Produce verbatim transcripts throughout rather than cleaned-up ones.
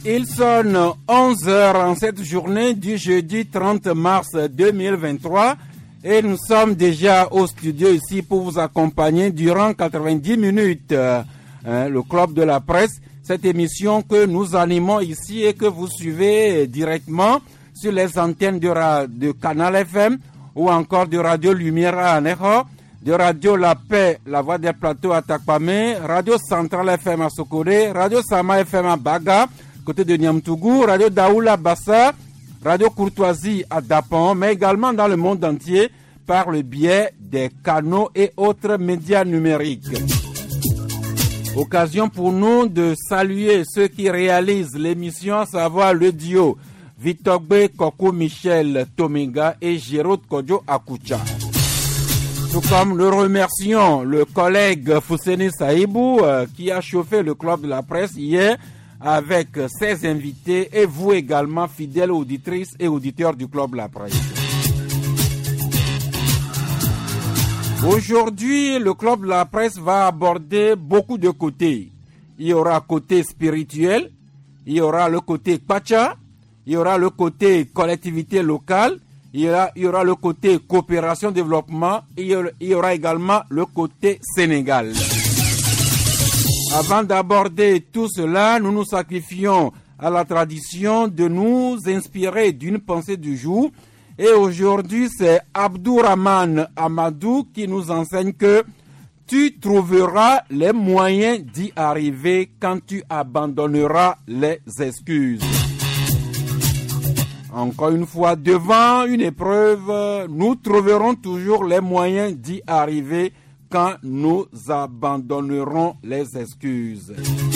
Il sonne onze heures en cette journée du jeudi trente mars deux mille vingt-trois et nous sommes déjà au studio ici pour vous accompagner durant quatre-vingt-dix minutes. Euh, hein, le Club de la Presse, cette émission que nous animons ici et que vous suivez directement sur les antennes de, ra- de Canal F M ou encore de Radio Lumière à Aneho, de Radio La Paix, La Voix des Plateaux à Takpame, Radio Centrale F M à Sokore, Radio Sama F M à Baga, côté de Niamtougou, Radio Daoula Bassa, Radio Courtoisie à Dapon, mais également dans le monde entier par le biais des canaux et autres médias numériques. Occasion pour nous de saluer ceux qui réalisent l'émission, à savoir le duo Vitogbe Koko Michel Tominga et Gérald Kodjo Akucha. Tout comme nous remercions le collègue Fousseni Saïbou euh, qui a chauffé le Club de la Presse hier avec ses invités et vous également, fidèles auditrices et auditeurs du Club de la Presse. Aujourd'hui, le Club de la Presse va aborder beaucoup de côtés. Il y aura le côté spirituel, il y aura le côté Pacha, il y aura le côté collectivité locale, il y aura, il y aura le côté coopération développement, et il y aura, il y aura également le côté Sénégal. Avant d'aborder tout cela, nous nous sacrifions à la tradition de nous inspirer d'une pensée du jour. Et aujourd'hui, c'est Abdourahman Amadou qui nous enseigne que tu trouveras les moyens d'y arriver quand tu abandonneras les excuses. Encore une fois, devant une épreuve, nous trouverons toujours les moyens d'y arriver quand nous abandonnerons les excuses.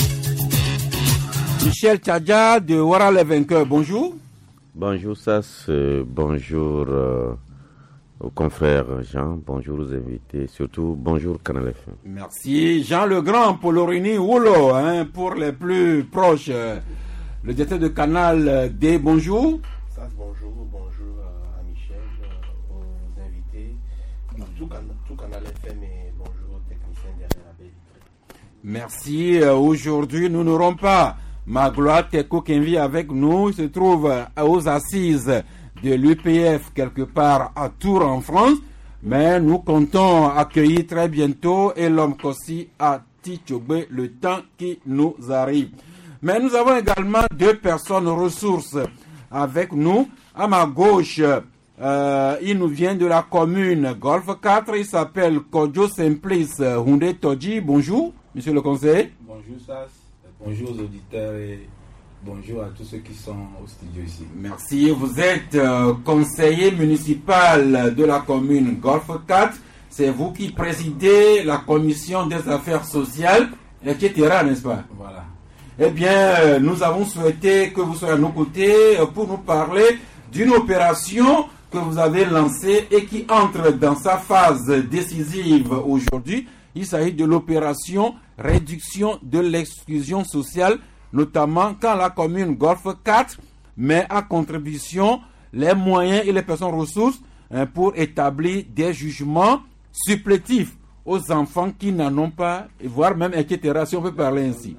Michel Tchadja de Ouara les vainqueurs, bonjour. Bonjour Sas, euh, bonjour euh, aux confrères Jean, bonjour aux invités, surtout bonjour Canal F M. Merci Jean Legrand, Polorini Wolo, hein, pour les plus proches. Le directeur de Canal D, bonjour. Sas, bonjour, bonjour à Michel, aux invités, tout, tout Canal F M et bonjour aux techniciens derrière la baie vitrée. Merci. Aujourd'hui, nous n'aurons pas Magloire Teko Kenvi avec nous. Il se trouve aux assises de l'U P F quelque part à Tours en France. Mais nous comptons accueillir très bientôt Elom Kossi à Tichogbe le temps qui nous arrive. Mais nous avons également deux personnes ressources avec nous. À ma gauche, euh, il nous vient de la commune Golfe quatre. Il s'appelle Kodjo Simplice Houndé Todji. Bonjour, monsieur le conseiller. Bonjour Sas, bonjour aux auditeurs et bonjour à tous ceux qui sont au studio ici. Merci. Vous êtes euh, conseiller municipal de la commune Golfe quatre. C'est vous qui présidez la commission des affaires sociales, et cetera, n'est-ce pas? Voilà. Eh bien, nous avons souhaité que vous soyez à nos côtés pour nous parler d'une opération que vous avez lancée et qui entre dans sa phase décisive aujourd'hui. Il s'agit de l'opération réduction de l'exclusion sociale, notamment quand la commune Golfe quatre met à contribution les moyens et les personnes ressources pour établir des jugements supplétifs aux enfants qui n'en ont pas, voire même, et cetera, si on peut parler ainsi.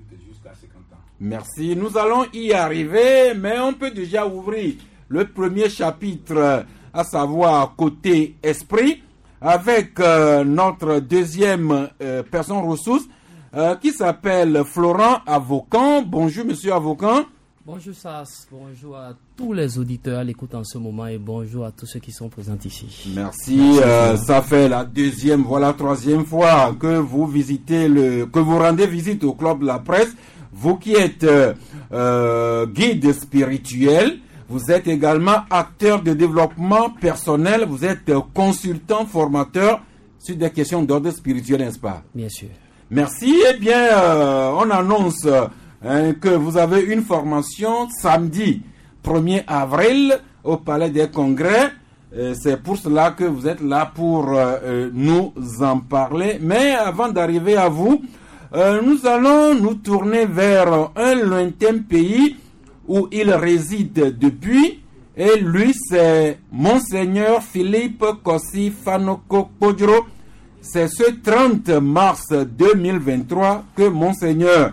Merci. Nous allons y arriver, mais on peut déjà ouvrir le premier chapitre, à savoir côté esprit, avec euh, notre deuxième euh, personne ressource euh, qui s'appelle Florent Avocan. Bonjour, monsieur Avocan. Bonjour Sas, bonjour à tous les auditeurs à l'écoute en ce moment et bonjour à tous ceux qui sont présents ici. Merci. Merci euh, ça fait la deuxième, voilà, troisième fois que vous visitez le, que vous rendez visite au Club de la Presse. Vous qui êtes euh, euh, guide spirituel, vous êtes également acteur de développement personnel, vous êtes euh, consultant, formateur sur des questions d'ordre spirituel, n'est-ce pas? Bien sûr. Merci. Eh bien, euh, on annonce hein, que vous avez une formation samedi premier avril au Palais des Congrès. Euh, c'est pour cela que vous êtes là pour euh, nous en parler. Mais avant d'arriver à vous, Euh, nous allons nous tourner vers un lointain pays où il réside depuis. Et lui, c'est Monseigneur Philippe Kossi Fanoko Kodjo. C'est ce trente mars deux mille vingt-trois que Monseigneur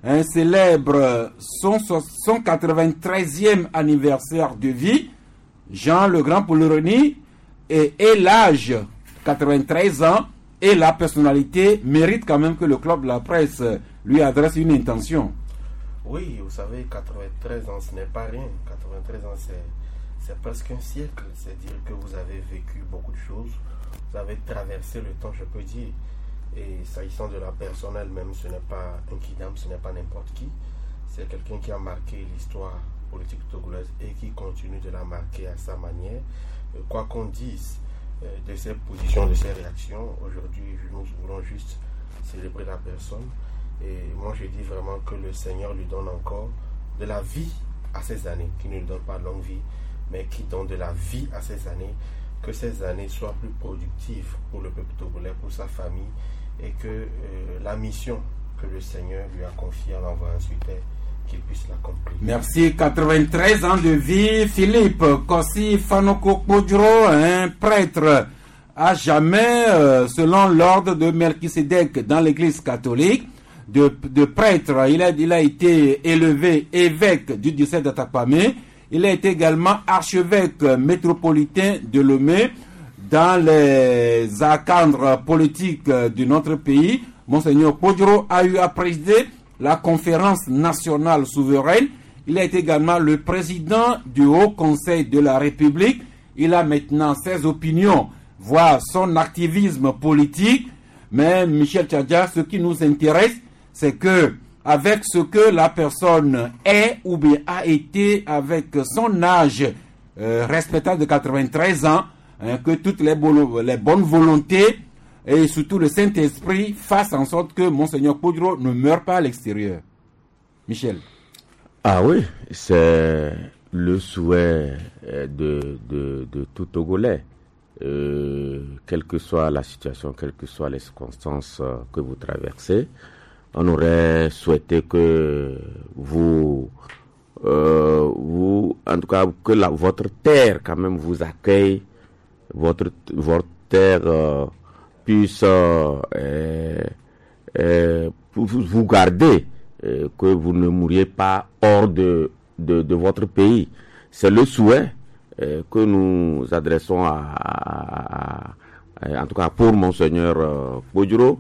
hein, célèbre son, son quatre-vingt-treizième anniversaire de vie. Jean le Grand Poulironyi et, et l'âge, quatre-vingt-treize ans, et la personnalité mérite quand même que le club de la presse lui adresse une intention. Oui, vous savez, quatre-vingt-treize ans, ce n'est pas rien. quatre-vingt-treize ans, c'est, c'est presque un siècle. C'est-à-dire que vous avez vécu beaucoup de choses. Vous avez traversé le temps, je peux dire. Et s'agissant de la personne elle-même, ce n'est pas un kidam, ce n'est pas n'importe qui. C'est quelqu'un qui a marqué l'histoire politique togolaise et qui continue de la marquer à sa manière. Quoi qu'on dise de ses positions, de ses réactions, aujourd'hui, nous voulons juste célébrer la personne. Et moi, je dis vraiment que le Seigneur lui donne encore de la vie à ces années, qui ne lui donne pas longue vie, mais qui donne de la vie à ces années, que ces années soient plus productives pour le peuple togolais, pour sa famille, et que euh, la mission que le Seigneur lui a confiée en l'envoyant sur terre, qu'il puisse l'accomplir. Merci. quatre-vingt-treize ans de vie. Philippe Kossi Fanoko Kpodjoro, un prêtre à jamais, euh, selon l'ordre de Melchisedec dans l'église catholique. De, de prêtre, il a, il a été élevé évêque du diocèse d'Atakpamé. Il a été également archevêque métropolitain de Lomé. Dans les arcandres politiques de notre pays, Monseigneur Kpodjoro a eu à présider la conférence nationale souveraine. Il a été également le président du Haut Conseil de la République. Il a maintenant ses opinions, voire son activisme politique. Mais Michel Tchadja, ce qui nous intéresse, c'est que avec ce que la personne est ou bien a été, avec son âge euh, respectable de quatre-vingt-treize ans, hein, que toutes les, bo- les bonnes volontés et surtout le Saint-Esprit fassent en sorte que Monseigneur Kpodjoro ne meure pas à l'extérieur. Michel. Ah oui, c'est le souhait de, de, de tout Togolais. Euh, quelle que soit la situation, quelles que soient les circonstances euh, que vous traversez, on aurait souhaité que vous, euh, vous, en tout cas, que la, votre terre quand même vous accueille, votre, votre terre euh, puisse euh, euh, vous garder, euh, que vous ne mouriez pas hors de, de, de votre pays. C'est le souhait euh, que nous adressons à, à, à, en tout cas pour Monseigneur euh, Kpodjoro.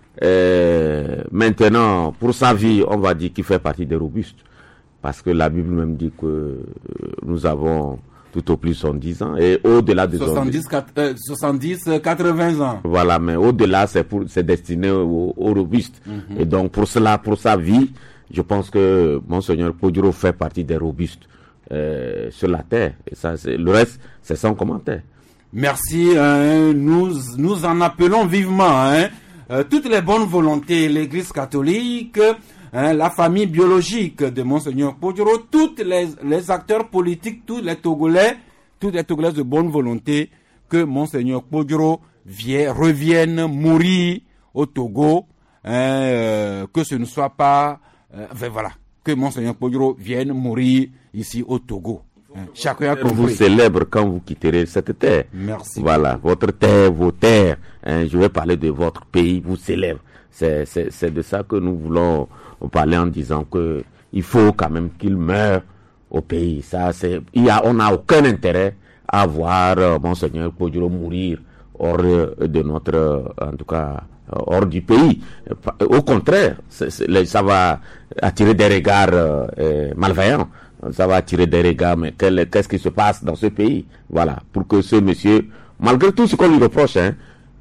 Euh, maintenant, pour sa vie, on va dire qu'il fait partie des robustes, parce que la Bible même dit que euh, nous avons tout au plus soixante-dix ans et au-delà de soixante-dix, quatre-vingts ans. Voilà, mais au-delà, c'est pour, c'est destiné aux, aux robustes. Mm-hmm. Et donc, pour cela, pour sa vie, je pense que Monseigneur Kpodjoro fait partie des robustes euh, sur la terre. Et ça, c'est, le reste, c'est sans commentaire. Merci. Hein, nous, nous en appelons vivement, hein. Euh, toutes les bonnes volontés, l'Église catholique, hein, la famille biologique de Monseigneur Kpodjoro, tous les, les acteurs politiques, tous les Togolais, tous les Togolais de bonne volonté, que Monseigneur Kpodjoro vienne, revienne mourir au Togo, hein, euh, que ce ne soit pas, euh, enfin voilà, que Monseigneur Kpodjoro vienne mourir ici au Togo. Hein, chacun a compris. Vous célèbre quand vous quitterez cette terre. Merci. Voilà, votre terre, vos terres. Hein, je vais parler de votre pays, vous célèbre. C'est, c'est, c'est de ça que nous voulons parler en disant que il faut quand même qu'il meure au pays. Ça, c'est, il y a, on n'a aucun intérêt à voir euh, Monseigneur Kpodjoro mourir hors euh, de notre, euh, en tout cas, euh, hors du pays. Au contraire, c'est, c'est, ça va attirer des regards euh, euh, malveillants. Ça va attirer des regards, mais quel, qu'est-ce qui se passe dans ce pays? Voilà, pour que ce monsieur, malgré tout ce qu'on lui reproche, hein,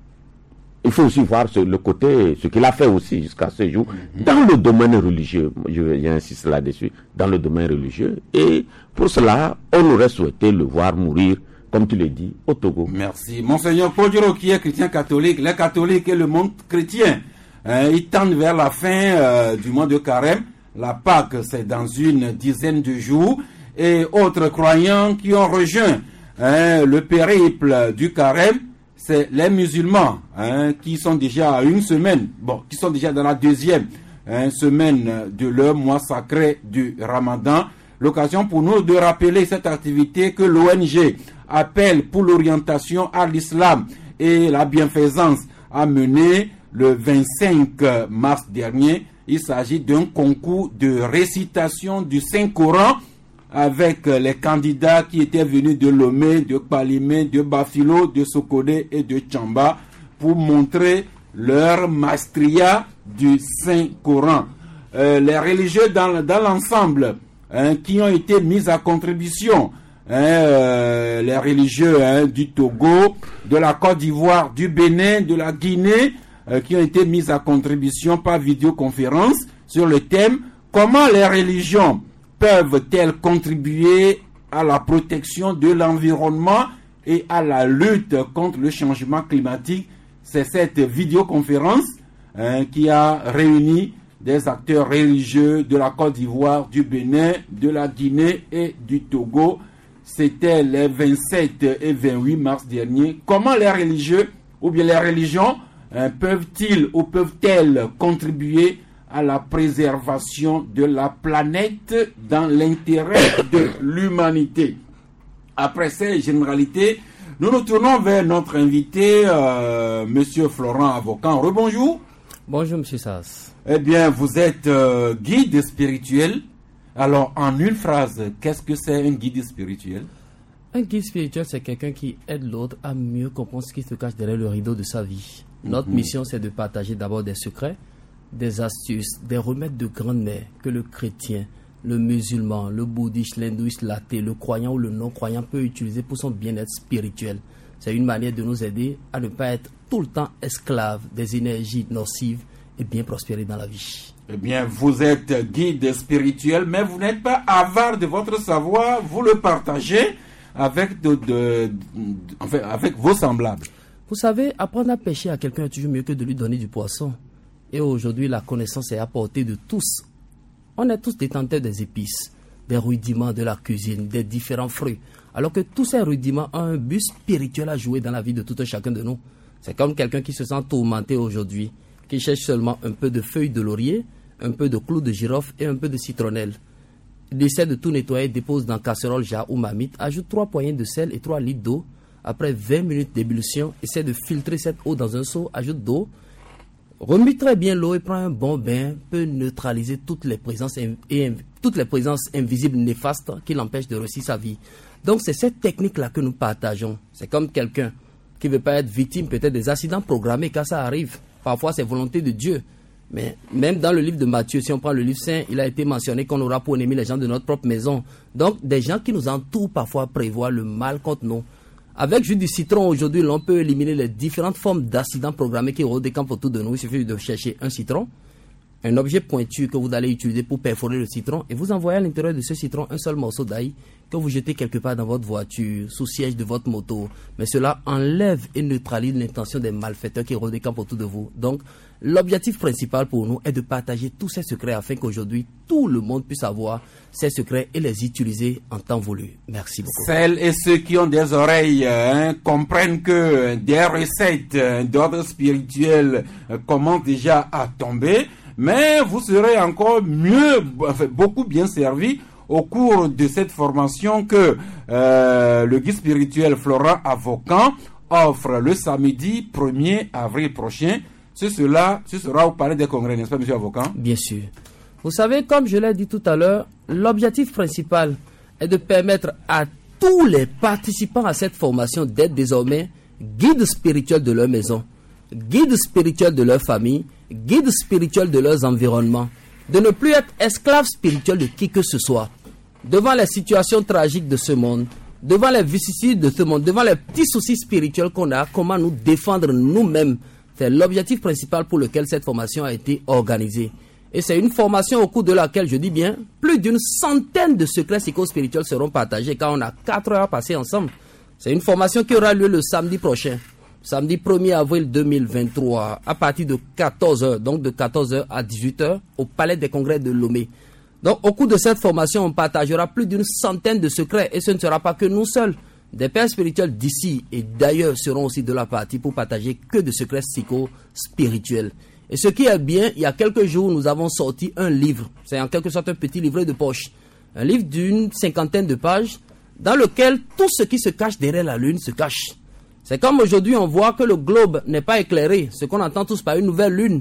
il faut aussi voir ce, le côté, ce qu'il a fait aussi jusqu'à ce jour, mm-hmm. dans le domaine religieux, je, j'insiste là-dessus, dans le domaine religieux, et pour cela, on aurait souhaité le voir mourir, comme tu l'as dit, au Togo. Merci. Monseigneur Kpodjoro, qui est chrétien catholique, les catholiques et le monde chrétien, hein, ils tendent vers la fin euh, du mois de Carême. La Pâque, c'est dans une dizaine de jours. Et autres croyants qui ont rejoint hein, le périple du Carême, c'est les musulmans hein, qui sont déjà à une semaine, bon, qui sont déjà dans la deuxième hein, semaine de leur mois sacré du Ramadan. L'occasion pour nous de rappeler cette activité que l'O N G appelle pour l'orientation à l'islam et la bienfaisance a mené le vingt-cinq mars dernier Il s'agit d'un concours de récitation du Saint-Coran avec les candidats qui étaient venus de Lomé, de Kpalimé, de Bafilo, de Sokodé et de Tchamba pour montrer leur maestria du Saint-Coran. Euh, les religieux dans, dans l'ensemble hein, qui ont été mis à contribution, hein, euh, les religieux hein, du Togo, de la Côte d'Ivoire, du Bénin, de la Guinée, euh, qui ont été mis à contribution par vidéoconférence sur le thème « Comment les religions peuvent-elles contribuer à la protection de l'environnement et à la lutte contre le changement climatique ?» C'est cette vidéoconférence hein, qui a réuni des acteurs religieux de la Côte d'Ivoire, du Bénin, de la Guinée et du Togo. C'était les vingt-sept et vingt-huit mars dernier. Comment les religieux ou bien les religions hein, peuvent-ils ou peuvent-elles contribuer à la préservation de la planète dans l'intérêt de l'humanité? Après ces généralités, nous nous tournons vers notre invité, euh, Monsieur Florent Avocan. Rebonjour. Bonjour, Monsieur Sass. Eh bien, vous êtes euh, guide spirituel. Alors, en une phrase, qu'est-ce que c'est un guide spirituel? Un guide spirituel, c'est quelqu'un qui aide l'autre à mieux comprendre ce qui se cache derrière le rideau de sa vie. Notre mm-hmm. mission, c'est de partager d'abord des secrets, des astuces, des remèdes de grande-mère que le chrétien, le musulman, le bouddhiste, l'hindouiste, l'athée, le croyant ou le non-croyant peut utiliser pour son bien-être spirituel. C'est une manière de nous aider à ne pas être tout le temps esclaves des énergies nocives et bien prospérer dans la vie. Eh bien, vous êtes guide spirituel, mais vous n'êtes pas avare de votre savoir, vous le partagez avec, de, de, de, enfin, avec vos semblables. Vous savez, apprendre à pêcher à quelqu'un est toujours mieux que de lui donner du poisson. Et aujourd'hui, la connaissance est à portée de tous. On est tous détenteurs des épices, des rudiments de la cuisine, des différents fruits. Alors que tous ces rudiments ont un but spirituel à jouer dans la vie de tout un chacun de nous. C'est comme quelqu'un qui se sent tourmenté aujourd'hui, qui cherche seulement un peu de feuilles de laurier, un peu de clous de girofle et un peu de citronnelle. Il essaie de tout nettoyer, dépose dans casserole, jarre ou marmite, ajoute trois poignées de sel et trois litres d'eau. Après vingt minutes d'ébullition, essaie de filtrer cette eau dans un seau, ajoute d'eau, remue très bien l'eau et prend un bon bain, peut neutraliser toutes les présences, et, et, toutes les présences invisibles néfastes qui l'empêchent de réussir sa vie. Donc c'est cette technique-là que nous partageons. C'est comme quelqu'un qui ne veut pas être victime peut-être des accidents programmés, car ça arrive. Parfois c'est volonté de Dieu. Mais même dans le livre de Matthieu, si on prend le livre saint, il a été mentionné qu'on aura pour ennemis les gens de notre propre maison. Donc des gens qui nous entourent parfois prévoient le mal contre nous. Avec jus du citron aujourd'hui, l'on peut éliminer les différentes formes d'accidents programmés qui rôdent des camps autour de nous. Il suffit de chercher un citron, un objet pointu que vous allez utiliser pour perforer le citron et vous envoyez à l'intérieur de ce citron un seul morceau d'ail que vous jetez quelque part dans votre voiture, sous siège de votre moto. Mais cela enlève et neutralise l'intention des malfaiteurs qui rôdent des camps autour de vous. Donc, l'objectif principal pour nous est de partager tous ces secrets afin qu'aujourd'hui, tout le monde puisse avoir ces secrets et les utiliser en temps voulu. Merci beaucoup. Celles et ceux qui ont des oreilles hein, comprennent que des recettes hein, d'ordre spirituel euh, commencent déjà à tomber, mais vous serez encore mieux, enfin, beaucoup bien servi au cours de cette formation que euh, le guide spirituel Florent Avocan offre le samedi premier avril prochain. C'est cela, ce sera au Palais des Congrès, n'est-ce pas, monsieur Avocan? Bien sûr. Vous savez, comme je l'ai dit tout à l'heure, l'objectif principal est de permettre à tous les participants à cette formation d'être désormais guides spirituels de leur maison, guides spirituels de leur famille, guides spirituels de leurs environnements, de ne plus être esclaves spirituels de qui que ce soit. Devant les situations tragiques de ce monde, devant les vicissitudes de ce monde, devant les petits soucis spirituels qu'on a, comment nous défendre nous-mêmes. C'est l'objectif principal pour lequel cette formation a été organisée. Et c'est une formation au cours de laquelle, je dis bien, plus d'une centaine de secrets psychospirituels seront partagés car on a quatre heures à passer ensemble. C'est une formation qui aura lieu le samedi prochain, samedi premier avril deux mille vingt-trois, à partir de quatorze heures, donc de quatorze heures à dix-huit heures, au Palais des Congrès de Lomé. Donc au cours de cette formation, on partagera plus d'une centaine de secrets et ce ne sera pas que nous seuls. Des pères spirituels d'ici et d'ailleurs seront aussi de la partie pour partager que de secrets psycho-spirituels. Et ce qui est bien, il y a quelques jours, nous avons sorti un livre. C'est en quelque sorte un petit livret de poche. Un livre d'une cinquantaine de pages dans lequel tout ce qui se cache derrière la lune se cache. C'est comme aujourd'hui, on voit que le globe n'est pas éclairé. Ce qu'on entend tous par une nouvelle lune.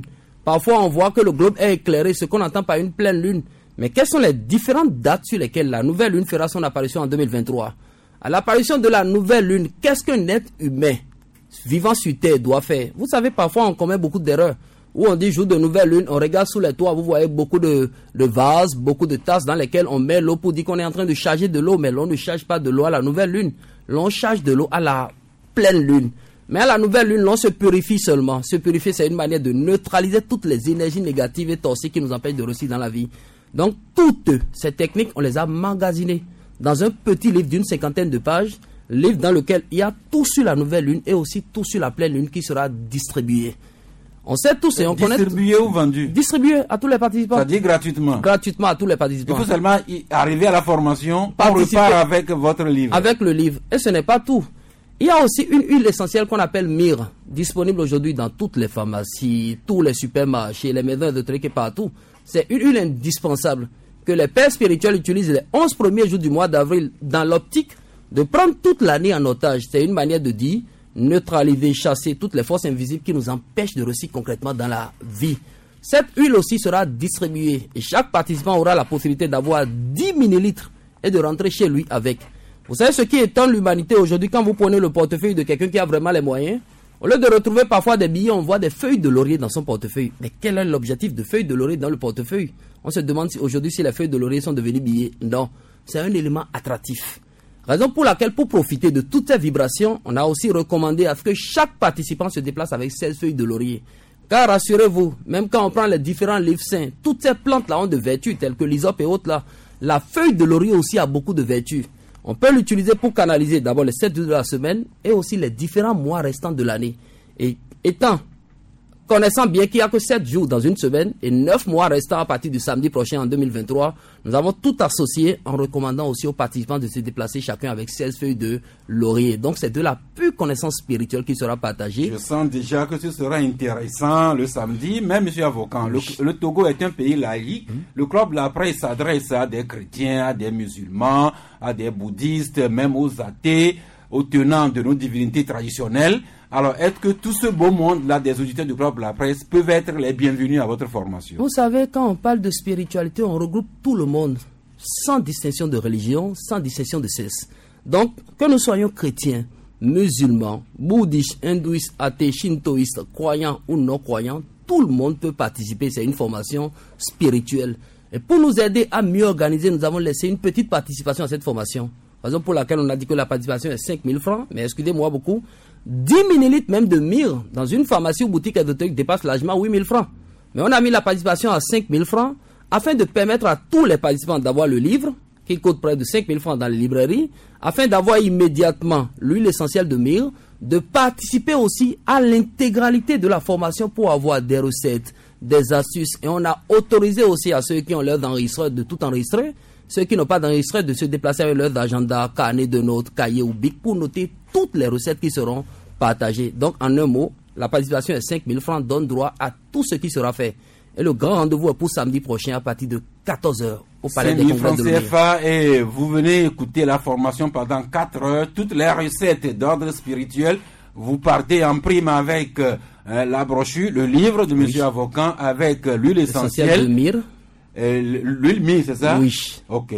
Parfois, on voit que le globe est éclairé, ce qu'on entend par une pleine lune. Mais quelles sont les différentes dates sur lesquelles la nouvelle lune fera son apparition en deux mille vingt-trois? À l'apparition de la nouvelle lune, qu'est-ce qu'un être humain vivant sur Terre doit faire? Vous savez, parfois, on commet beaucoup d'erreurs. Où on dit jour de nouvelle lune, on regarde sous les toits, vous voyez beaucoup de, de vases, beaucoup de tasses dans lesquelles on met l'eau pour dire qu'on est en train de charger de l'eau, mais l'on ne charge pas de l'eau à la nouvelle lune. L'on charge de l'eau à la pleine lune. Mais à la nouvelle lune, l'on se purifie seulement. Se purifier, c'est une manière de neutraliser toutes les énergies négatives et toxiques qui nous empêchent de réussir dans la vie. Donc, toutes ces techniques, on les a magasinées dans un petit livre d'une cinquantaine de pages, livre dans lequel il y a tout sur la nouvelle lune et aussi tout sur la pleine lune qui sera distribué. On sait tous et on connaît. Distribué ou vendu? Distribué à tous les participants. Ça dit gratuitement. Gratuitement à tous les participants. Il faut seulement y arriver à la formation, on repart avec votre livre. Avec le livre. Et ce n'est pas tout. Il y a aussi une huile essentielle qu'on appelle myrrhe, disponible aujourd'hui dans toutes les pharmacies, tous les supermarchés, les maisons de trucs et partout. C'est une huile indispensable que les pères spirituels utilisent les onze premiers jours du mois d'avril dans l'optique de prendre toute l'année en otage. C'est une manière de dire neutraliser, chasser toutes les forces invisibles qui nous empêchent de réussir concrètement dans la vie. Cette huile aussi sera distribuée et chaque participant aura la possibilité d'avoir dix millilitres et de rentrer chez lui avec. Vous savez ce qui étonne l'humanité aujourd'hui quand vous prenez le portefeuille de quelqu'un qui a vraiment les moyens? Au lieu de retrouver parfois des billets, on voit des feuilles de laurier dans son portefeuille. Mais quel est l'objectif de feuilles de laurier dans le portefeuille? On se demande si aujourd'hui si les feuilles de laurier sont devenues billets. Non, c'est un élément attractif. Raison pour laquelle, pour profiter de toutes ces vibrations, on a aussi recommandé à ce que chaque participant se déplace avec seize feuilles de laurier. Car rassurez-vous, même quand on prend les différents livres saints, toutes ces plantes-là ont de vertus, telles que l'hysope et autres là. La feuille de laurier aussi a beaucoup de vertus. On peut l'utiliser pour canaliser d'abord les sept jours de la semaine et aussi les différents mois restants de l'année. Et étant, connaissant bien qu'il n'y a que sept jours dans une semaine et neuf mois restants à partir du samedi prochain en deux mille vingt-trois, nous avons tout associé en recommandant aussi aux participants de se déplacer chacun avec seize feuilles de laurier. Donc c'est de la pure connaissance spirituelle qui sera partagée. Je sens déjà que ce sera intéressant le samedi, même monsieur avocat. Le, le Togo est un pays laïque. Mmh. Le club là après s'adresse à des chrétiens, à des musulmans, à des bouddhistes, même aux athées, aux tenants de nos divinités traditionnelles. Alors, est-ce que tout ce beau monde-là des auditeurs du Club La Presse peuvent être les bienvenus à votre formation? Vous savez, quand on parle de spiritualité, on regroupe tout le monde, sans distinction de religion, sans distinction de sexe. Donc, que nous soyons chrétiens, musulmans, bouddhistes, hindouistes, athées, shintoïstes, croyants ou non croyants, tout le monde peut participer. C'est une formation spirituelle. Et pour nous aider à mieux organiser, nous avons laissé une petite participation à cette formation. Raison pour laquelle on a dit que la participation est cinq mille francs, mais excusez-moi beaucoup, dix millilitres même de myrrhe dans une pharmacie ou boutique ésotérique dépasse largement huit mille francs. Mais on a mis la participation à cinq mille francs afin de permettre à tous les participants d'avoir le livre, qui coûte près de cinq mille francs dans les librairies, afin d'avoir immédiatement l'huile essentielle de myrrhe, de participer aussi à l'intégralité de la formation pour avoir des recettes, des astuces. Et on a autorisé aussi à ceux qui ont leurs enregistreurs de tout enregistrer, ceux qui n'ont pas d'enregistreur de se déplacer avec leurs agendas, carnet de notes, cahier ou bic pour noter toutes les recettes qui seront partagées. Donc, en un mot, la participation est cinq mille francs, donne droit à tout ce qui sera fait. Et le grand rendez-vous est pour samedi prochain à partir de quatorze heures au Palais des Congrès de C F A et vous venez écouter la formation pendant quatre heures, toutes les recettes d'ordre spirituel. Vous partez en prime avec euh, la brochure, le livre de monsieur oui. avocat avec euh, l'huile essentielle. Essentielle de myrrhe. Euh, l'huile myrrhe, c'est ça? Oui. Ok.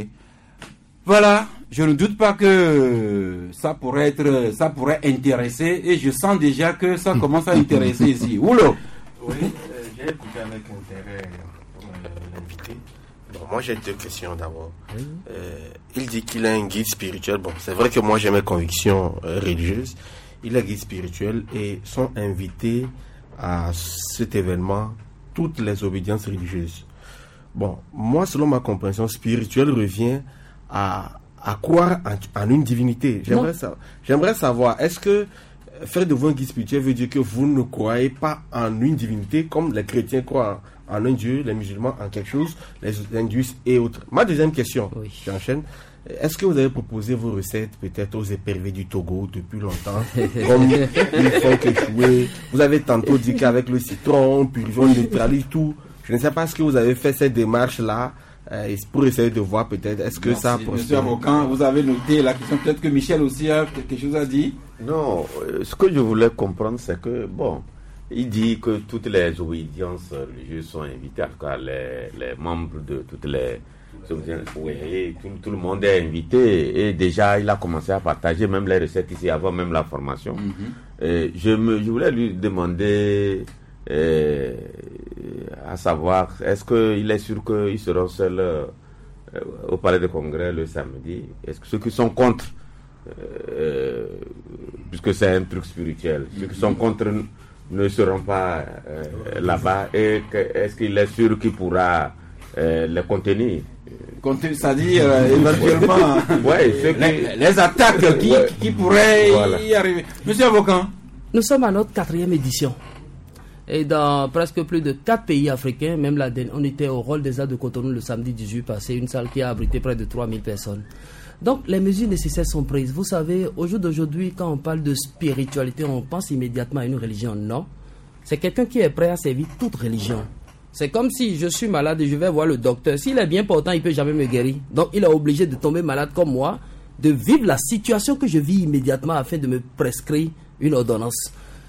Voilà, je ne doute pas que ça pourrait être, ça pourrait intéresser et je sens déjà que ça commence à intéresser ici. Oula. Oui, euh, j'ai écouté avec intérêt euh, l'invité. Bon, moi j'ai deux questions d'abord. Oui. Euh, il dit qu'il a un guide spirituel. Bon, c'est vrai que moi j'ai mes convictions euh, religieuses. Il est guide spirituel et sont invités à cet événement toutes les obédiences religieuses. Bon, moi, selon ma compréhension spirituelle, revient à, à croire en, en une divinité. J'aimerais, sa, j'aimerais savoir, est-ce que faire de vous un guide spirituel veut dire que vous ne croyez pas en une divinité, comme les chrétiens croient en, en un Dieu, les musulmans en quelque chose, les hindouistes et autres? Ma deuxième question, oui. J'enchaîne. Est-ce que vous avez proposé vos recettes peut-être aux épervés du Togo depuis longtemps, comme ils font échouer? Vous avez tantôt dit qu'avec le citron, puis on neutralise tout. Je ne sais pas si vous avez fait cette démarche-là euh, pour essayer de voir peut-être, est-ce que Merci, ça prospère. Monsieur avocat, vous avez noté la question, peut-être que Michel aussi a quelque chose à dire. Non, euh, ce que je voulais comprendre, c'est que, bon, il dit que toutes les obédiences religieuses sont invitées, en tout cas les, les membres de toutes les oui, tout, tout le monde est invité et déjà il a commencé à partager même les recettes ici avant même la formation. Mm-hmm. Et je, me, je voulais lui demander euh, à savoir, est-ce qu'il est sûr qu'ils seront seuls euh, au palais de congrès le samedi? Est-ce que ceux qui sont contre, euh, puisque c'est un truc spirituel, ceux qui sont contre ne seront pas euh, là-bas, et que, est-ce qu'il est sûr qu'il pourra euh, les contenir? C'est-à-dire euh, éventuellement ouais, qui... les, les attaques qui, ouais. qui pourraient voilà. y arriver. Monsieur Avocat, nous sommes à notre quatrième édition. Et dans presque plus de quatre pays africains, même là, on était au Hall des Arts de Cotonou le samedi dix-huit passé, une salle qui a abrité près de trois mille personnes. Donc les mesures nécessaires sont prises. Vous savez, au jour d'aujourd'hui, quand on parle de spiritualité, on pense immédiatement à une religion. Non, c'est quelqu'un qui est prêt à servir toute religion. C'est comme si je suis malade et je vais voir le docteur. S'il est bien portant, il ne peut jamais me guérir. Donc il est obligé de tomber malade comme moi, de vivre la situation que je vis immédiatement afin de me prescrire une ordonnance.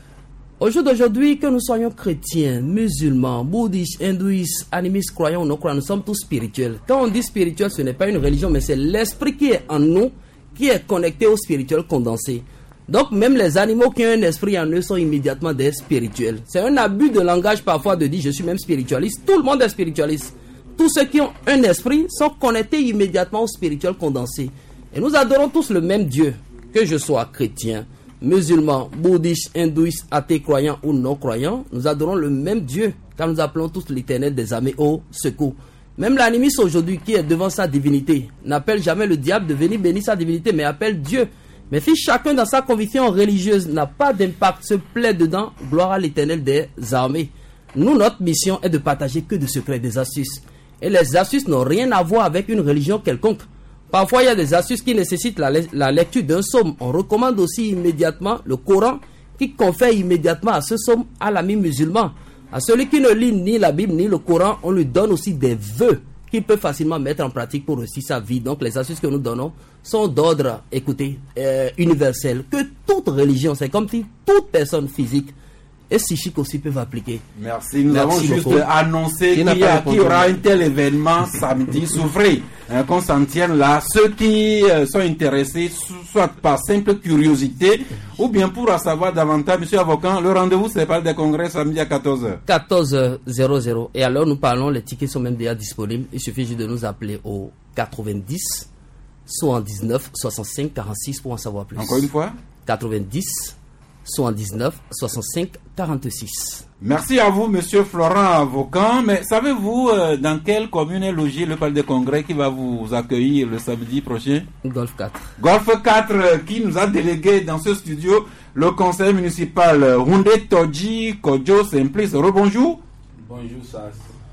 Au jour d'aujourd'hui, que nous soyons chrétiens, musulmans, bouddhistes, hindouistes, animistes, croyants ou non croyants, nous sommes tous spirituels. Quand on dit spirituel, ce n'est pas une religion, mais c'est l'esprit qui est en nous, qui est connecté au spirituel condensé. Donc même les animaux qui ont un esprit en eux sont immédiatement des spirituels. C'est un abus de langage parfois de dire je suis même spiritualiste. Tout le monde est spiritualiste. Tous ceux qui ont un esprit sont connectés immédiatement au spirituel condensé. Et nous adorons tous le même Dieu, que je sois chrétien, musulman, bouddhiste, hindouiste, athée, croyant ou non croyant. Nous adorons le même Dieu, car nous appelons tous l'Éternel des armées au secours. Même l'animiste aujourd'hui qui est devant sa divinité n'appelle jamais le diable de venir bénir sa divinité, mais appelle Dieu. Mais si chacun dans sa conviction religieuse n'a pas d'impact, se plaît dedans, gloire à l'Éternel des armées. Nous, notre mission est de partager que des secrets, des astuces. Et les astuces n'ont rien à voir avec une religion quelconque. Parfois, il y a des astuces qui nécessitent la, la lecture d'un psaume. On recommande aussi immédiatement le Coran qui confère immédiatement à ce psaume à l'ami musulman. À celui qui ne lit ni la Bible ni le Coran, on lui donne aussi des vœux qu'il peut facilement mettre en pratique pour réussir sa vie. Donc les astuces que nous donnons sont d'ordre, écoutez, euh, universel, que toute religion, c'est comme si toute personne physique et psychique aussi peuvent appliquer. Merci. Nous Merci avons juste beaucoup. annoncé qu'il y, a, qu'il y aura un tel événement samedi. Souffrez hein, qu'on s'en tienne là. Ceux qui euh, sont intéressés, soit par simple curiosité, ou bien pour en savoir davantage, monsieur avocat, le rendez-vous c'est pas des congrès samedi à quatorze heures. quatorze heures. Et alors nous parlons, les tickets sont même déjà disponibles. Il suffit juste de nous appeler au quatre-vingt-dix, soixante-dix-neuf, soixante-cinq, quarante-six pour en savoir plus. Encore une fois quatre-vingt-dix, soixante-dix-neuf, soixante-cinq, quarante-six. Merci à vous, monsieur Florent Avocat. Mais savez-vous euh, dans quelle commune est logé le palais des congrès qui va vous accueillir le samedi prochain? Golf quatre. Golf quatre euh, qui nous a délégué dans ce studio le conseil municipal euh, Houndé Todji Kodjo Simplice. Rebonjour. Bonjour, Sas.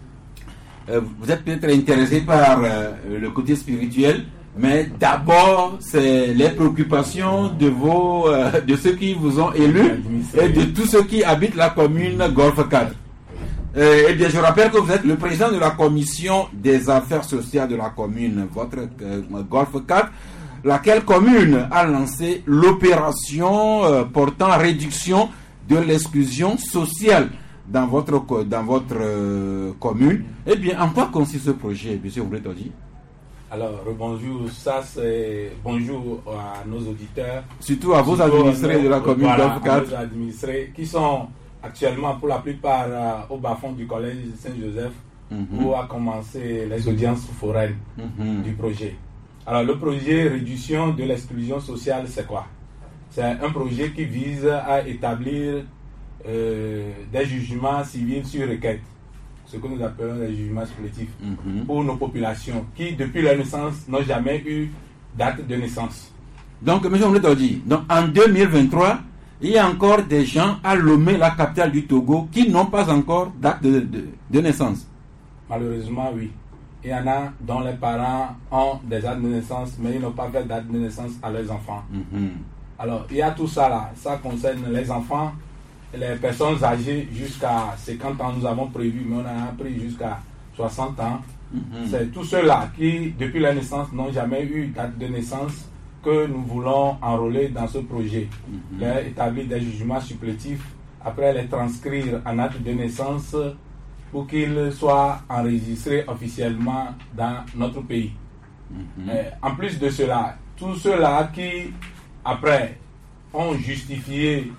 Euh, vous êtes peut-être intéressé par euh, le côté spirituel. Mais d'abord, c'est les préoccupations de vos, euh, de ceux qui vous ont élus et de tous ceux qui habitent la commune Golf quatre. Euh, et bien, je rappelle que vous êtes le président de la commission des affaires sociales de la commune, votre euh, Golf quatre, laquelle commune a lancé l'opération euh, portant réduction de l'exclusion sociale dans votre dans votre euh, commune. Eh bien, en quoi consiste ce projet, monsieur Oubretodi? Alors, bonjour, ça c'est bonjour à nos auditeurs. Surtout à vos Surtout administrés nos, de la commune voilà, Golf quatre. Nos administrés qui sont actuellement pour la plupart euh, au bas-fond du collège Saint-Joseph mm-hmm. où a commencé les audiences foraines mm-hmm. du projet. Alors, le projet réduction de l'exclusion sociale, c'est quoi? C'est un projet qui vise à établir euh, des jugements civils sur requête, ce que nous appelons les jugements supplétifs, mm-hmm. pour nos populations qui, depuis leur naissance, n'ont jamais eu date de naissance. Donc, M. Omletodi, donc en deux mille vingt-trois, il y a encore des gens à Lomé, la capitale du Togo, qui n'ont pas encore date de, de, de naissance. Malheureusement, oui. Il y en a dont les parents ont des dates de naissance, mais ils n'ont pas fait date de naissance à leurs enfants. Mm-hmm. Alors, il y a tout ça là. Ça concerne les enfants, les personnes âgées jusqu'à cinquante ans, nous avons prévu, mais on en a pris jusqu'à soixante ans. Mm-hmm. C'est tous ceux-là qui, depuis la naissance, n'ont jamais eu date de naissance que nous voulons enrôler dans ce projet. Mm-hmm. Établir des jugements supplétifs après les transcrire en acte de naissance pour qu'ils soient enregistrés officiellement dans notre pays. Mm-hmm. Euh, en plus de cela, tous ceux-là qui, après, ont justifié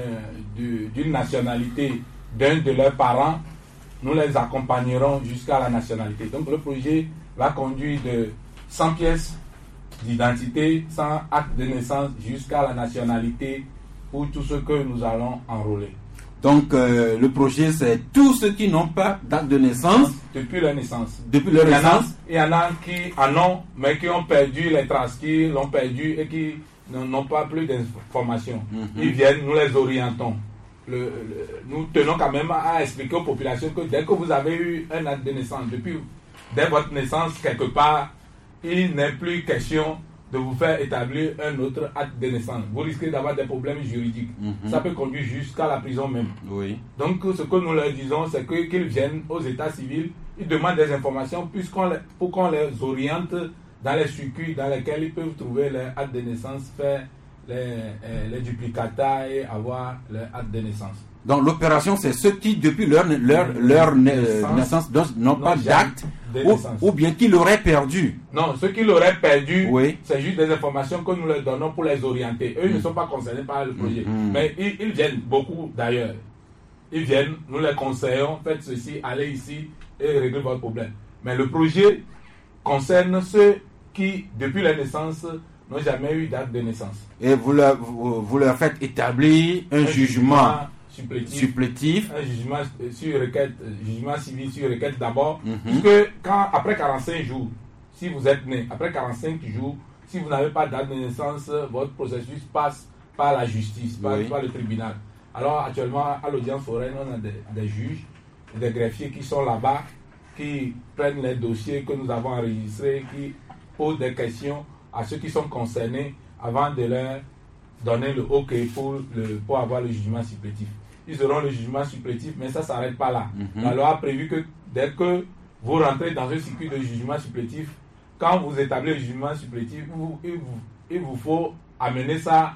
d'un, d'une nationalité d'un de leurs parents, nous les accompagnerons jusqu'à la nationalité. Donc le projet va conduire de cent pièces d'identité, cent actes de naissance jusqu'à la nationalité pour tous ceux que nous allons enrôler. Donc euh, le projet, c'est tous ceux qui n'ont pas d'acte de naissance depuis leur naissance. Depuis leur naissance. Il y en a qui en ont, mais qui ont perdu les traces, qui l'ont perdu et qui n'ont pas plus d'informations. Mm-hmm. Ils viennent, nous les orientons. Le, le, nous tenons quand même à expliquer aux populations que dès que vous avez eu un acte de naissance, depuis dès votre naissance quelque part, il n'est plus question de vous faire établir un autre acte de naissance. Vous risquez d'avoir des problèmes juridiques. Mm-hmm. Ça peut conduire jusqu'à la prison même. Oui. Donc ce que nous leur disons, c'est que, qu'ils viennent aux états civils, ils demandent des informations puisqu'on les, pour qu'on les oriente dans les circuits dans lesquels ils peuvent trouver leur acte de naissance, faire les, euh, les duplicata et avoir leur acte de naissance. Donc l'opération, c'est ceux qui, depuis leur, leur, leur naissance, naissance n'ont pas d'acte ou, ou bien qui l'auraient perdu. Non, ceux qui l'auraient perdu, oui. C'est juste des informations que nous leur donnons pour les orienter. Eux mmh. ne sont pas concernés par le projet. Mmh. Mais ils, ils viennent, beaucoup d'ailleurs. Ils viennent, nous les conseillons, faites ceci, allez ici et réglez votre problème. Mais le projet concerne ceux qui, depuis la naissance, n'ont jamais eu d'acte de naissance. Et vous leur, vous, vous leur faites établir un, un jugement, jugement supplétif, supplétif. Un jugement sur requête, jugement civil sur requête d'abord. Mm-hmm. Puisque quand, après quarante-cinq jours, si vous êtes né, après quarante-cinq jours, si vous n'avez pas de date de naissance, votre processus passe par la justice, par, oui. par le tribunal. Alors actuellement, à l'audience foraine, on a des, des juges, des greffiers qui sont là-bas, qui prennent les dossiers que nous avons enregistrés, qui posent des questions à ceux qui sont concernés avant de leur donner le OK pour, le, pour avoir le jugement supplétif. Ils auront le jugement supplétif, mais ça ne s'arrête pas là. Mm-hmm. La loi a prévu que dès que vous rentrez dans un circuit de jugement supplétif, quand vous établissez le jugement supplétif, vous, il, vous, il vous faut amener ça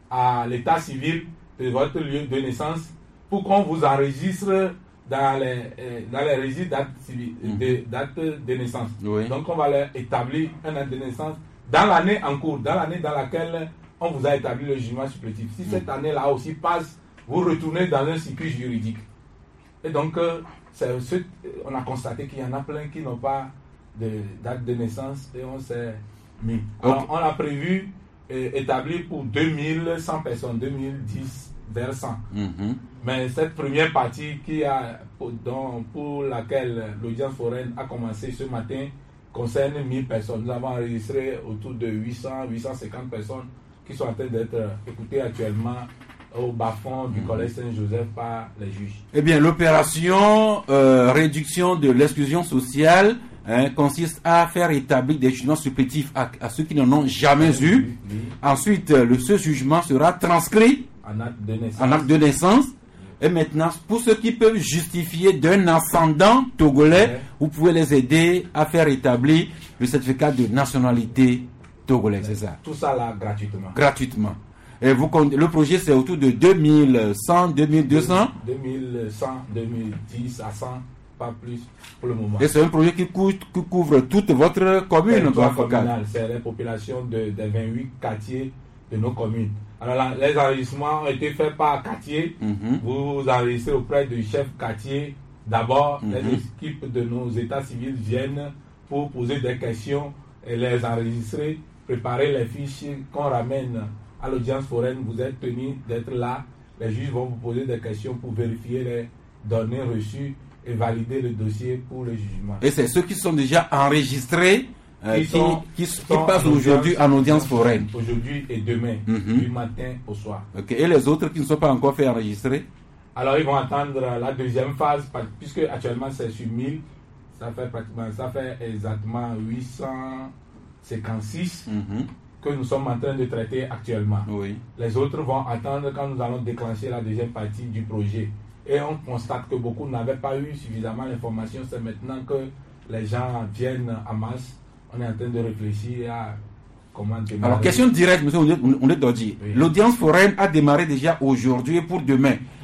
à l'état civil de votre lieu de naissance pour qu'on vous enregistre dans les, euh, dans les registres d'actes mm-hmm. de, d'actes de naissance. Oui. Donc on va leur établir un acte de naissance dans l'année en cours, dans l'année dans laquelle on vous a établi le jugement supplétif. Si mmh. cette année-là aussi passe, vous retournez dans un circuit juridique. Et donc, euh, c'est, c'est, on a constaté qu'il y en a plein qui n'ont pas de date de naissance et on s'est mis. Alors, okay. On a prévu euh, établir pour deux mille cent personnes, deux mille dix vers cent. Mmh. Mais cette première partie qui a, pour, dont, pour laquelle l'audience foraine a commencé ce matin, concerne mille personnes. Nous avons enregistré autour de huit cents à huit cent cinquante personnes qui sont en train d'être écoutées actuellement au bas-fond du collège Saint-Joseph par les juges. Eh bien, l'opération euh, réduction de l'exclusion sociale hein, consiste à faire établir des jugements supplétifs à, à ceux qui n'en ont jamais oui, eu. Oui, oui. Ensuite, le, ce jugement sera transcrit en acte de naissance. En acte de naissance. Et maintenant, pour ceux qui peuvent justifier d'un ascendant togolais, ouais. vous pouvez les aider à faire établir le certificat de nationalité togolais, ouais. c'est ça? Tout ça là, gratuitement. Gratuitement. Et vous, le projet, c'est autour de deux mille cent, deux mille deux cents deux mille cent, deux mille dix à cent, pas plus pour le moment. Et c'est un projet qui, cou- qui couvre toute votre commune. C'est la population de, des vingt-huit quartiers de nos communes. Alors là, les enregistrements ont été faits par quartier. Mm-hmm. Vous enregistrez auprès du chef quartier. D'abord, mm-hmm. les équipes de nos états civils viennent pour poser des questions et les enregistrer, préparer les fiches qu'on ramène à l'audience foraine. Vous êtes tenus d'être là. Les juges vont vous poser des questions pour vérifier les données reçues et valider le dossier pour le jugement. Et c'est ceux qui sont déjà enregistrés Euh, qui, sont, qui, qui, qui passent aujourd'hui en audience foraine. Aujourd'hui et demain, mm-hmm. du matin au soir. Okay. Et les autres qui ne sont pas encore fait enregistrer? Alors ils vont attendre la deuxième phase, puisque actuellement c'est sur mille, ça fait pratiquement, ça fait exactement huit cent cinquante-six mm-hmm. que nous sommes en train de traiter actuellement. Oui. Les autres vont attendre quand nous allons déclencher la deuxième partie du projet. Et on constate que beaucoup n'avaient pas eu suffisamment d'informations. C'est maintenant que les gens viennent en masse. On est en train de réfléchir à comment démarrer. Alors, question directe, monsieur Oundé Dodji. Oui. L'audience foraine a démarré déjà aujourd'hui et pour demain.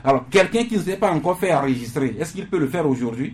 Alors, quelqu'un qui ne s'est pas encore fait enregistrer, est-ce qu'il peut le faire aujourd'hui?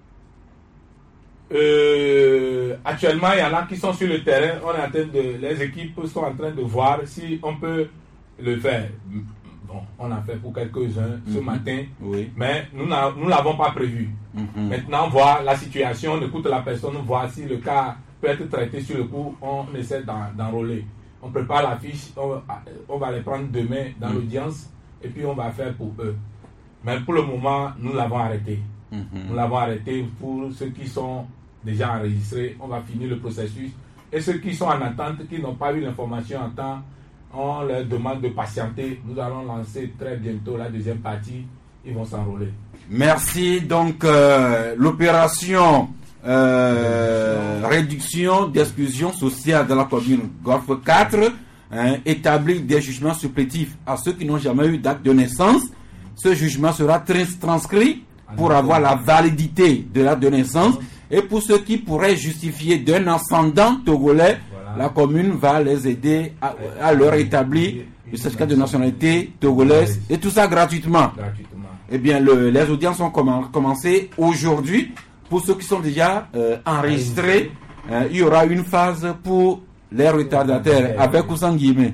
Euh, actuellement, il y en a qui sont sur le terrain. On est en train de, les équipes sont en train de voir si on peut le faire. Bon, on a fait pour quelques-uns ce mm-hmm. matin, oui. mais nous ne l'avons pas prévu. Mm-hmm. Maintenant, voir la situation, on écoute la personne, voir si le cas peut être traité sur le coup, on essaie d'en, d'enrôler. On prépare la fiche, on, on va les prendre demain dans mm-hmm. l'audience et puis on va faire pour eux. Mais pour le moment, nous l'avons arrêté. Mm-hmm. Nous l'avons arrêté pour ceux qui sont déjà enregistrés. On va finir le processus. Et ceux qui sont en attente, qui n'ont pas eu l'information en temps, on leur demande de patienter. Nous allons lancer très bientôt la deuxième partie. Ils vont s'enrôler. Merci. Donc, euh, l'opération euh, réduction d'exclusion sociale de la commune Golfe quatre hein, établit des jugements supplétifs à ceux qui n'ont jamais eu d'acte de naissance. Ce jugement sera trans- transcrit pour avoir la validité de l'acte de naissance. Et pour ceux qui pourraient justifier d'un ascendant togolais, voilà. La commune va les aider à, à leur établir le certificat de nationalité togolaise et tout ça gratuitement. gratuitement. Eh bien, le, les audiences ont comm- commencé aujourd'hui. Pour ceux qui sont déjà euh, enregistrés, euh, il y aura une phase pour les retardataires avec ou sans guillemets.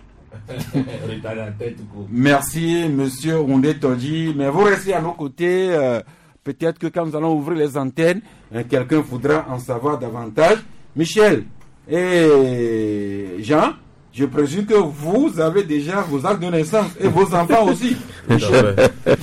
Merci, monsieur Rondé Todji. Mais vous restez à nos côtés. Euh, peut-être que quand nous allons ouvrir les antennes, hein, quelqu'un voudra en savoir davantage. Michel et Jean, je présume que vous avez déjà vos actes de naissance et vos enfants aussi. Michel.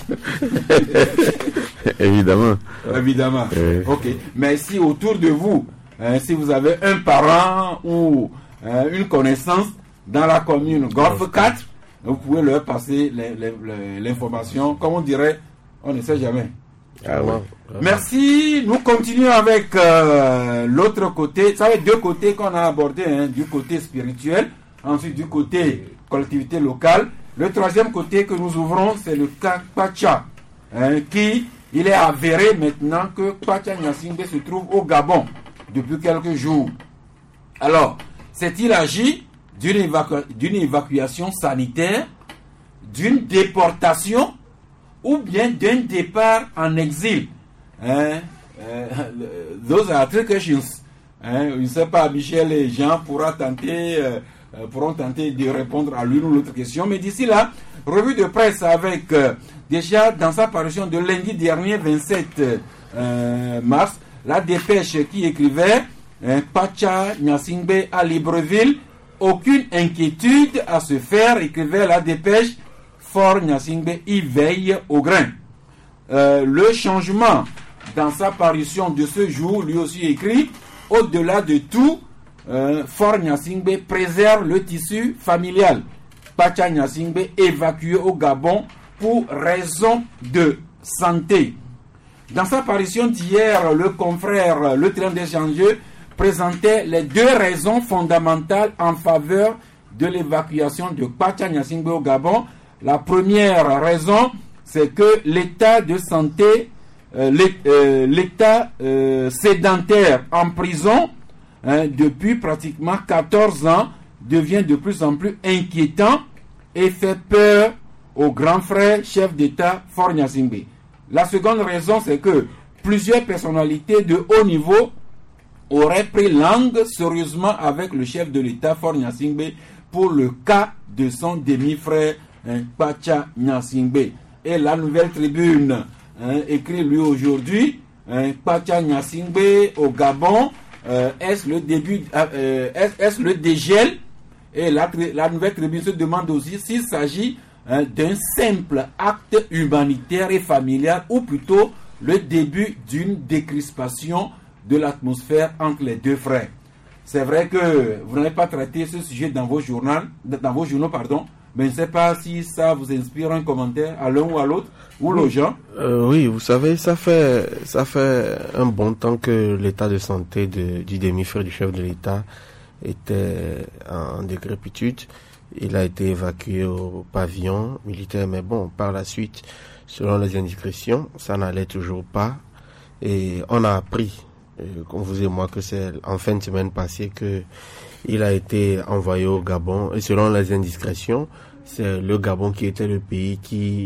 Évidemment. Évidemment. Oui. Ok. Mais si autour de vous, hein, si vous avez un parent ou hein, une connaissance dans la commune Golfe quatre, vous pouvez leur passer les, les, les, l'information. Comme on dirait, on ne sait jamais. Ah ouais. Merci. Nous continuons avec euh, l'autre côté. Ça fait deux côtés qu'on a abordé, hein, du côté spirituel, ensuite du côté collectivité locale. Le troisième côté que nous ouvrons, c'est le cas Pacha, hein, qui, il est avéré maintenant que Pacha Nyasingbe se trouve au Gabon depuis quelques jours. Alors, s'est-il agi d'une, évacu- d'une évacuation sanitaire, d'une déportation ou bien d'un départ en exil? Hein? Euh, those are three questions. Hein? Je ne sais pas, Michel et Jean pourra tenter, euh, pourront tenter de répondre à l'une ou l'autre question. Mais d'ici là, revue de presse avec, euh, déjà dans sa parution de lundi dernier, vingt-sept euh, mars, la dépêche qui écrivait hein, Pacha Nyasingbe à Libreville, aucune inquiétude à se faire, écrivait la dépêche. Fort Nyasingbe y veille au grain. Euh, le changement dans sa parution de ce jour, lui aussi écrit, au-delà de tout, euh, Fort Nyasingbe préserve le tissu familial. Pacha Nyasingbe évacué au Gabon pour raison de santé. Dans sa parution d'hier, le confrère Le Train d'échanger présentait les deux raisons fondamentales en faveur de l'évacuation de Pacha Nyasingbe au Gabon. La première raison, c'est que l'état de santé, euh, l'état euh, sédentaire en prison, hein, depuis pratiquement quatorze ans, devient de plus en plus inquiétant et fait peur au grand frère chef d'État Fort Nyasingbe. La seconde raison, c'est que plusieurs personnalités de haut niveau auraient pris langue sérieusement avec le chef de l'État Fort Nyasingbe pour le cas de son demi-frère hein, Pacha Nyasingbe. Et la Nouvelle Tribune hein, écrit lui aujourd'hui hein, Pacha Nyasingbe au Gabon, euh, est-ce le début, euh, est-ce, est-ce le dégel? Et la, la Nouvelle Tribune se demande aussi s'il s'agit hein, d'un simple acte humanitaire et familial ou plutôt le début d'une décrispation de l'atmosphère entre les deux frères. C'est vrai que vous n'avez pas traité ce sujet dans vos journaux, dans vos journaux, pardon, mais je ne sais pas si ça vous inspire un commentaire à l'un ou à l'autre, ou aux gens. Euh, oui, vous savez, ça fait ça fait un bon temps que l'état de santé de, du demi-frère du chef de l'État était en décrépitude. Il a été évacué au pavillon militaire, mais bon, par la suite, selon les indiscrétions, ça n'allait toujours pas. Et on a appris, euh, comme vous et moi, que c'est en fin de semaine passée que il a été envoyé au Gabon. Et selon les indiscrétions, c'est le Gabon qui était le pays qui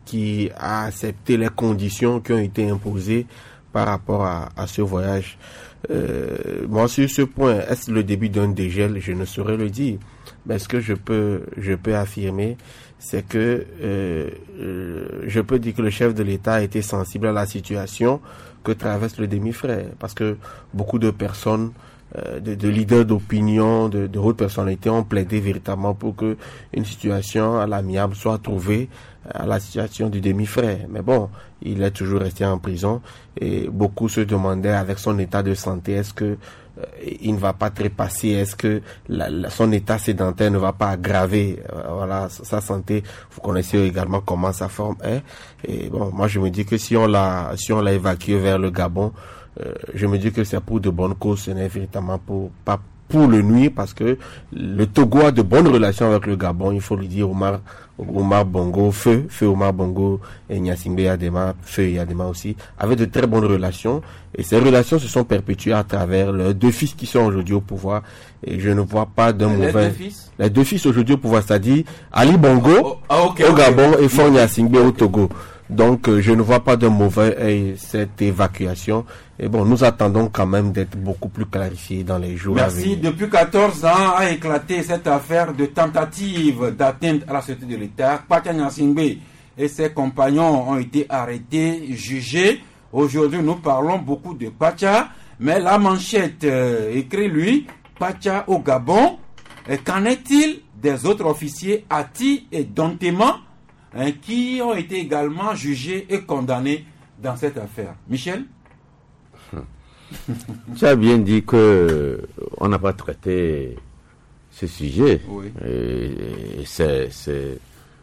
qui a accepté les conditions qui ont été imposées par rapport à, à ce voyage. Euh, moi, sur ce point, est-ce le début d'un dégel? Je ne saurais le dire. Mais ce que je peux, je peux affirmer, c'est que euh, euh, je peux dire que le chef de l'État a été sensible à la situation que traverse le demi-frère. Parce que beaucoup de personnes, euh, de, de leaders d'opinion, de, de hautes personnalités ont plaidé véritablement pour que une situation à l'amiable soit trouvée à la situation du demi-frère. Mais bon, il est toujours resté en prison et beaucoup se demandaient avec son état de santé, est-ce que euh, il ne va pas trépasser, est-ce que la, la, son état sédentaire ne va pas aggraver euh, voilà, sa santé. Vous connaissez également comment sa forme est. Et bon, moi je me dis que si on l'a, si on l'a évacué vers le Gabon, euh, je me dis que c'est pour de bonnes causes, ce n'est véritablement pour, pas pour le nuire, parce que le Togo a de bonnes relations avec le Gabon, il faut le dire. Omar, Omar Bongo, Feu, Feu Omar Bongo et Gnassingbé Yadema, Feu Yadema aussi, avaient de très bonnes relations, et ces relations se sont perpétuées à travers leurs deux fils qui sont aujourd'hui au pouvoir, et je ne vois pas d'un mauvais... Les deux fils Les deux fils aujourd'hui au pouvoir, c'est-à-dire Ali Bongo oh, oh, okay, au okay, Gabon okay. et Faure Gnassingbé okay. au Togo. Donc, euh, je ne vois pas de mauvais œil cette évacuation. Et bon, nous attendons quand même d'être beaucoup plus clarifiés dans les jours Merci. à venir. Depuis quatorze ans a éclaté cette affaire de tentative d'atteinte à la sûreté de l'État. Pacha Gnassingbé et ses compagnons ont été arrêtés, jugés. Aujourd'hui, nous parlons beaucoup de Pacha, mais la manchette euh, écrit lui, Pacha au Gabon. Et qu'en est-il des autres officiers, Ati et Dontema, hein, qui ont été également jugés et condamnés dans cette affaire? Michel? Tu as bien dit que on n'a pas traité ce sujet. Oui. Et c'est, c'est,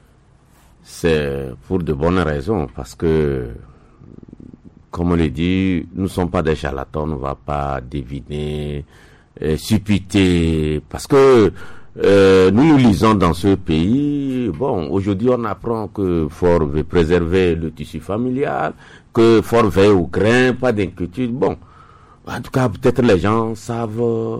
c'est pour de bonnes raisons, parce que, comme on l'a dit, nous ne sommes pas des charlatans, on ne va pas deviner, euh, supputer, parce que euh, nous nous lisons dans ce pays. Bon, aujourd'hui on apprend que Faure veut préserver le tissu familial, que Faure veille au grain, pas d'inquiétude. Bon, en tout cas, peut-être les gens savent euh,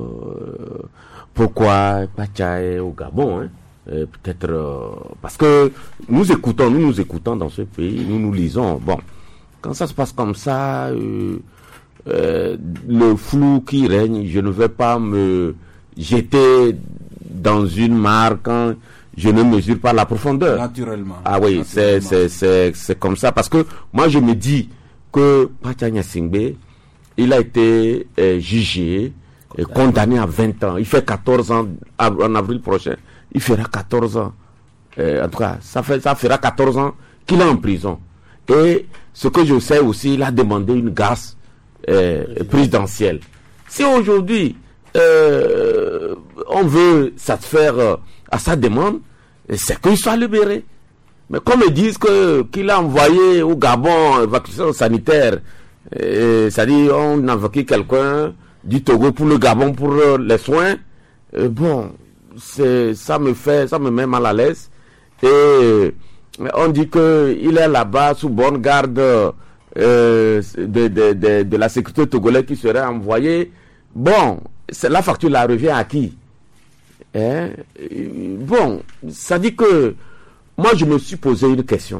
pourquoi Pacha est au Gabon. Hein. Euh, peut-être euh, parce que nous écoutons, nous nous écoutons dans ce pays, nous nous lisons. Bon, quand ça se passe comme ça, euh, euh, le flou qui règne, je ne vais pas me jeter dans une mare quand je ne mesure pas la profondeur. Naturellement. Ah oui, c'est, c'est, c'est, c'est comme ça. Parce que moi, je me dis que Pacha Gnassingbé, il a été euh, jugé, et condamné à vingt ans. Il fait quatorze ans en avril prochain. Il fera quatorze ans. Euh, en tout cas, ça, fait, ça fera quatorze ans qu'il est en prison. Et ce que je sais aussi, il a demandé une grâce euh, présidentielle. Si aujourd'hui, euh, on veut satisfaire euh, à sa demande, c'est qu'il soit libéré. Mais comme ils disent que, qu'il a envoyé au Gabon évacuation sanitaire, euh, c'est-à-dire on a évacué quelqu'un du Togo pour le Gabon pour euh, les soins, euh, bon, c'est, ça me fait, ça me met mal à l'aise. Et euh, on dit que il est là-bas sous bonne garde euh, de, de, de, de la sécurité togolaise qui serait envoyée. Bon, c'est, la facture la revient à qui? Hein? Bon, ça dit que moi je me suis posé une question.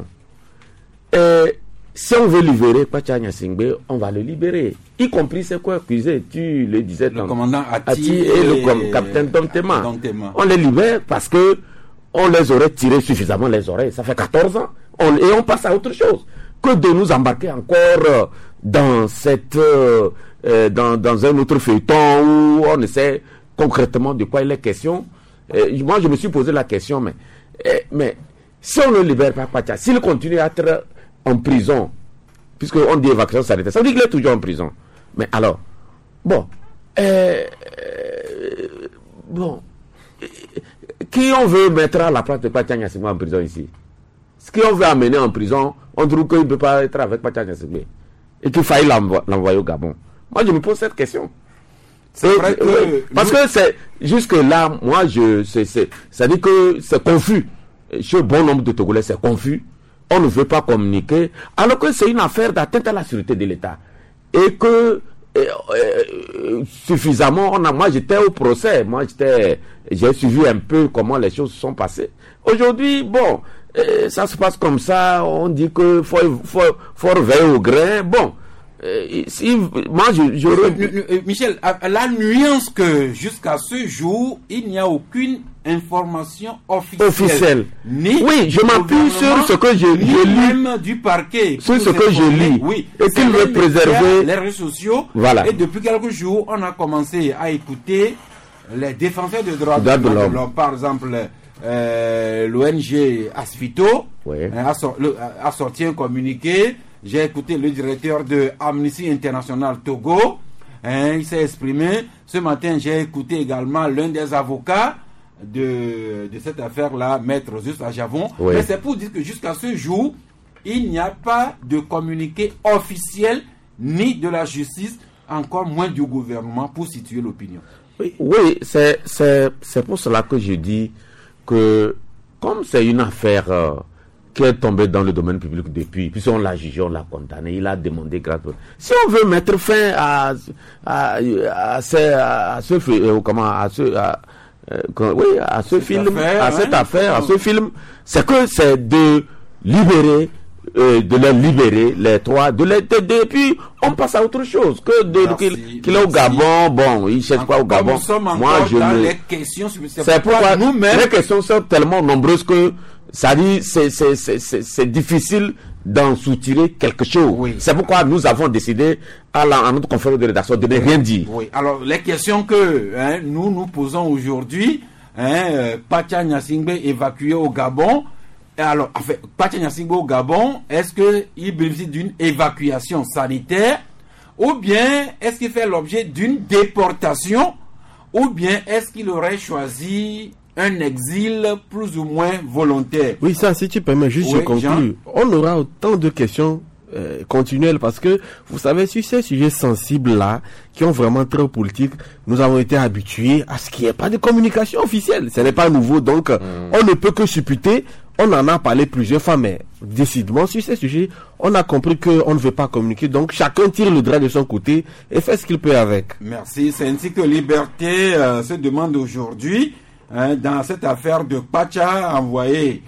Et si on veut libérer Pacha Gnassingbé, on va le libérer. Y compris c'est quoi accusé? Tu le disais. Le commandant Ati, Ati et, et le com- capitaine Dontema. Dontema. On les libère parce que on les aurait tiré suffisamment les oreilles. Ça fait quatorze ans. On, et on passe à autre chose. Que de nous embarquer encore euh, dans cette euh, euh, dans, dans un autre feuilleton où on essaie concrètement de quoi il est question. Euh, moi je me suis posé la question, mais, euh, mais si on ne libère pas Pacha, s'il continue à être en prison, puisqu'on dit évacuation sanitaire, ça veut dire qu'il est toujours en prison. Mais alors, bon, euh, euh, bon, euh, qui on veut mettre à la place de Pacha Gnassingbé en prison ici? Ce qu'on veut amener en prison, on trouve qu'il ne peut pas être avec Pacha Gnassingbé et qu'il faille l'envo- l'envoyer au Gabon. Moi, je me pose cette question. C'est vrai que euh, parce nous... que c'est jusque là, moi, je, c'est, c'est, ça dit que c'est confus. Chez bon nombre de Togolais, c'est confus. On ne veut pas communiquer, alors que c'est une affaire d'atteinte à la sûreté de l'État. Et que euh, euh, suffisamment. On a, moi, j'étais au procès. Moi, j'étais, j'ai suivi un peu comment les choses se sont passées. Aujourd'hui, bon, euh, ça se passe comme ça. On dit que faut, faut, faut reveiller au grain. Bon. Euh, si, moi, je, je... Euh, Michel, la nuance que jusqu'à ce jour, il n'y a aucune information officielle. Officielle. Ni oui, je m'appuie sur ce que je, je lis. Même du parquet. Sur ce que je lis. Oui. Et qu'il veut préserver les réseaux sociaux. Voilà. Et depuis quelques jours, on a commencé à écouter les défenseurs de droits de, de l'homme. l'homme. Par exemple, euh, l'O N G Asfito oui. a, sor le, a sorti un communiqué. J'ai écouté le directeur de Amnesty International Togo. Hein, il s'est exprimé. Ce matin, j'ai écouté également l'un des avocats de, de cette affaire-là, Maître Juste Ajavon. Oui. Mais c'est pour dire que jusqu'à ce jour, il n'y a pas de communiqué officiel ni de la justice, encore moins du gouvernement pour situer l'opinion. Oui, oui c'est, c'est, c'est pour cela que je dis que comme c'est une affaire euh, qui est tombée dans le domaine public depuis, puis on l'a jugé, on l'a condamné, il a demandé grâce. Si on veut mettre fin à, à, à, à, ce, à ce, euh, comment, à ce, à, euh, oui, à ce film, affaire, à hein, cette affaire, à ce film, c'est que c'est de libérer, euh, de les libérer, les trois, de les, de, de, puis on passe à autre chose, que de, qu'il, qu'il est au Gabon, bon, il cherche pas au Gabon. Nous sommes encore Moi, je dans me... les questions, c'est, c'est pourquoi nous-mêmes, les questions sont tellement nombreuses que ça dit, c'est, c'est, c'est, c'est, c'est difficile d'en soutirer quelque chose. Oui. C'est pourquoi nous avons décidé à, la, à notre conférence de rédaction de ne rien dire. Oui. Alors, les questions que hein, nous nous posons aujourd'hui, hein, euh, Pacha Gnassingbé évacué au Gabon. Alors, en fait, Pacha Gnassingbé au Gabon, est-ce qu'il bénéficie d'une évacuation sanitaire, ou bien est-ce qu'il fait l'objet d'une déportation, ou bien est-ce qu'il aurait choisi un exil plus ou moins volontaire? Oui, ça, si tu permets, juste oui, je conclue. On aura autant de questions euh, continuelles parce que, vous savez, sur ces sujets sensibles-là, qui ont vraiment très politique, nous avons été habitués à ce qu'il n'y ait pas de communication officielle. Ce n'est pas nouveau, donc mmh. on ne peut que supputer. On en a parlé plusieurs fois, mais décidément, sur ces sujets, on a compris qu'on ne veut pas communiquer. Donc, chacun tire le drap de son côté et fait ce qu'il peut avec. Merci. C'est ainsi que Liberté euh, se demande aujourd'hui, hein, dans cette affaire de Pacha envoyé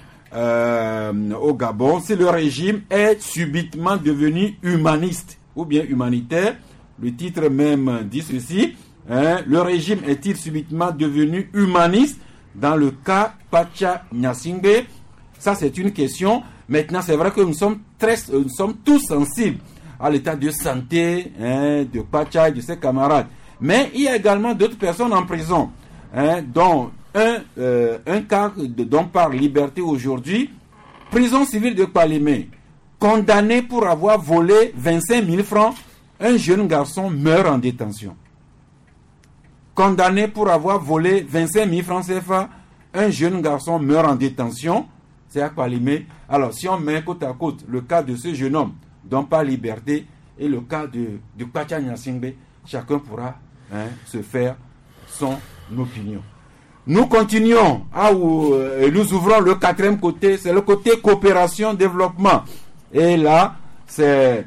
euh, au Gabon, si le régime est subitement devenu humaniste ou bien humanitaire. Le titre même dit ceci, hein, le régime est-il subitement devenu humaniste dans le cas Pacha Gnassingbé? Ça, c'est une question. Maintenant, c'est vrai que nous sommes très, nous sommes tous sensibles à l'état de santé hein, de Pacha et de ses camarades. Mais il y a également d'autres personnes en prison, hein, dont un, euh, un cas de, dont parle Liberté aujourd'hui, prison civile de Palimé, condamné pour avoir volé vingt-cinq mille francs, un jeune garçon meurt en détention. Condamné pour avoir volé vingt-cinq mille francs C F A, un jeune garçon meurt en détention. C'est à Palimé. Alors, si on met côte à côte le cas de ce jeune homme dont parle Liberté et le cas de, de Pacha Gnassingbé, chacun pourra hein, se faire son opinion. Nous continuons, à où, euh, nous ouvrons le quatrième côté, c'est le côté coopération-développement. Et là, c'est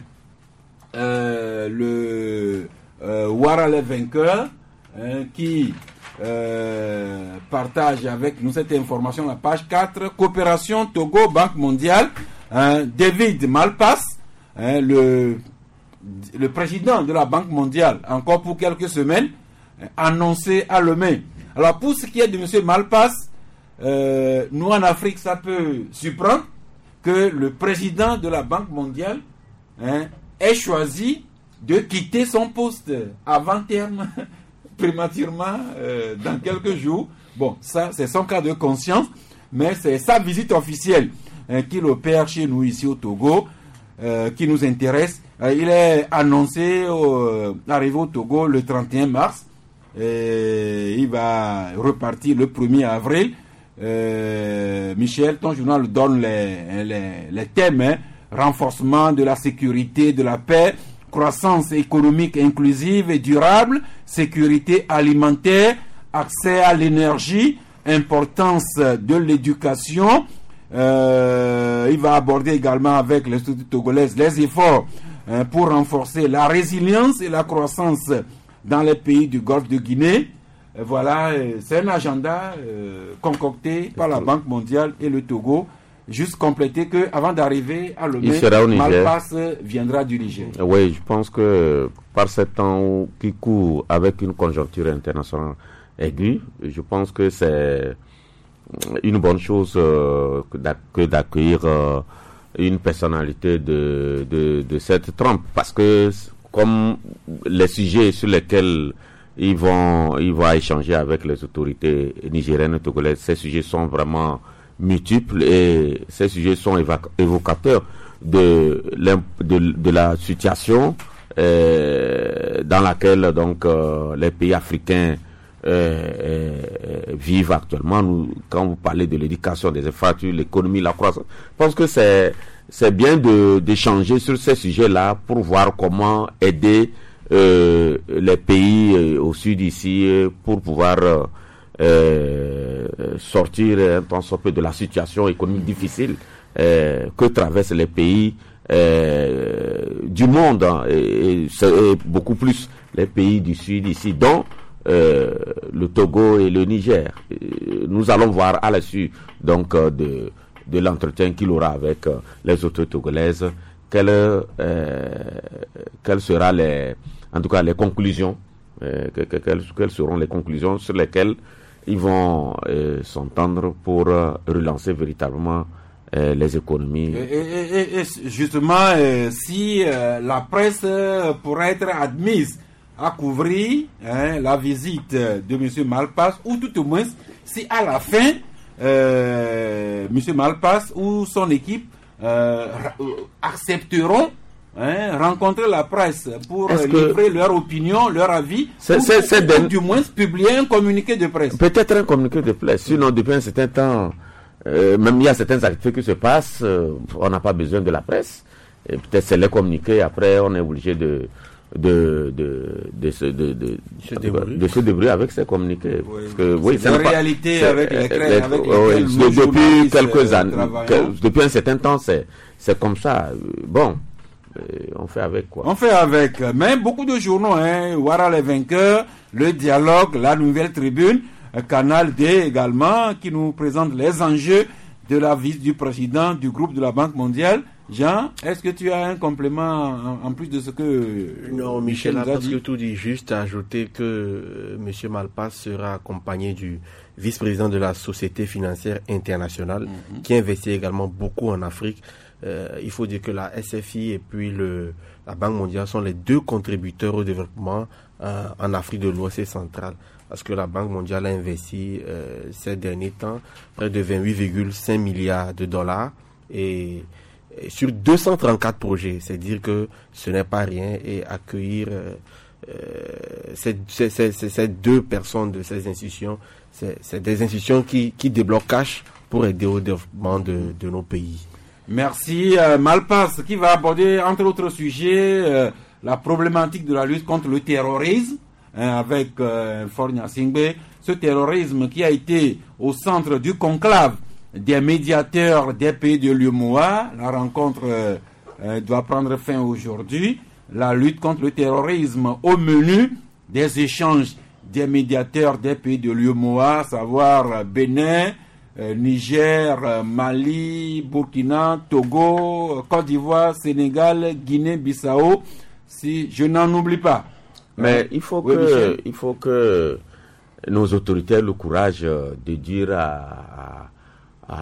euh, le euh, Ouattara les vainqueurs hein, qui... Euh, partage avec nous cette information à la page quatre. Coopération Togo, Banque mondiale. Hein, David Malpass, hein, le, le président de la Banque mondiale, encore pour quelques semaines, hein, annoncé à Lomé. Alors pour ce qui est de M. Malpass, euh, nous en Afrique, ça peut surprendre que le président de la Banque mondiale hein, ait choisi de quitter son poste avant terme. Prématurément euh, dans quelques jours. Bon, ça c'est son cas de conscience, mais c'est sa visite officielle hein, qu'il opère chez nous ici au Togo euh, qui nous intéresse. Euh, il est annoncé euh, arrivé au Togo le trente et un mars. Et il va repartir le premier avril. Euh, Michel, ton journal donne les, les, les thèmes hein, renforcement de la sécurité, de la paix, croissance économique inclusive et durable, sécurité alimentaire, accès à l'énergie, importance de l'éducation. Euh, il va aborder également avec les structures togolaises les efforts hein, pour renforcer la résilience et la croissance dans les pays du Golfe de Guinée. Et voilà, c'est un agenda euh, concocté par la Banque mondiale et le Togo. Juste compléter qu'avant d'arriver à Lomé, Malpass viendra du Niger. Oui, je pense que par ce temps qui court avec une conjoncture internationale aiguë, je pense que c'est une bonne chose euh, que d'accueillir euh, une personnalité de, de, de cette trempe. Parce que comme les sujets sur lesquels ils vont, ils vont échanger avec les autorités nigériennes et togolaises, ces sujets sont vraiment multiples et ces sujets sont évocateurs de, de, de la situation euh, dans laquelle donc euh, les pays africains euh, euh, vivent actuellement. Nous, quand vous parlez de l'éducation, des infrastructures, l'économie, la croissance, je pense que c'est c'est bien de d'échanger sur ces sujets-là pour voir comment aider euh, les pays euh, au sud ici euh, pour pouvoir euh, Euh, sortir un tant soit peu de la situation économique difficile euh, que traversent les pays euh, du monde, hein, et, et, et beaucoup plus les pays du sud ici, dont euh, le Togo et le Niger. Et nous allons voir à la suite donc euh, de de l'entretien qu'il aura avec euh, les autorités togolaises quelles euh, quelles seront les en tout cas les conclusions euh, que, que, quelles, quelles seront les conclusions sur lesquelles ils vont euh, s'entendre pour euh, relancer véritablement euh, les économies. Et, et, et justement, euh, si euh, la presse euh, pourrait être admise à couvrir hein, la visite de M. Malpass, ou tout au moins, si à la fin, euh, M. Malpass ou son équipe euh, accepteront Hein, rencontrer la presse pour euh, livrer leur opinion, leur avis, c'est, ou, c'est, ou, c'est ou du moins publier un communiqué de presse. Peut-être un communiqué de presse. Sinon, depuis un certain temps, euh, même il y a certaines activités qui se passent, euh, on n'a pas besoin de la presse. Et peut-être c'est les communiqués. Après, on est obligé de de de de se de, de, se débrouiller. de se débrouiller avec ces communiqués. Oui, parce que oui, c'est la réalité pas, avec les crèmes, avec oui, lesquelles depuis quelques années, travaillons. depuis un certain temps, c'est c'est comme ça. Bon. On fait avec quoi? On fait avec. Mais beaucoup de journaux, hein, Ouara les vainqueurs, le dialogue, la nouvelle tribune, Canal D également, qui nous présente les enjeux de la visite du président du groupe de la Banque mondiale. Jean, est-ce que tu as un complément en, en plus de ce que non, Michel a parce que tout dit, juste à ajouter que euh, M. Malpass sera accompagné du vice-président de la Société financière internationale, mm-hmm. qui investit également beaucoup en Afrique. Euh, il faut dire que la S F I et puis le, la Banque mondiale sont les deux contributeurs au développement euh, en Afrique de l'Ouest et centrale. Parce que la Banque mondiale a investi euh, ces derniers temps près de vingt-huit virgule cinq milliards de dollars et, et sur deux cent trente-quatre projets. C'est dire que ce n'est pas rien et accueillir euh, euh, ces, ces, ces, ces deux personnes de ces institutions, c'est, c'est des institutions qui, qui débloquent cash pour aider au développement de, de nos pays. Merci. Euh, Malpass qui va aborder entre autres sujets euh, la problématique de la lutte contre le terrorisme hein, avec euh, Fornia Singbe. Ce terrorisme qui a été au centre du conclave des médiateurs des pays de l'U E M O A. La rencontre euh, euh, doit prendre fin aujourd'hui. La lutte contre le terrorisme au menu des échanges des médiateurs des pays de l'U E M O A, à savoir Bénin, Euh, Niger, euh, Mali, Burkina, Togo, Côte d'Ivoire, Sénégal, Guinée-Bissau, si je n'en oublie pas. Mais il faut oui, que Michel. il faut que nos autorités aient le courage de dire à, à,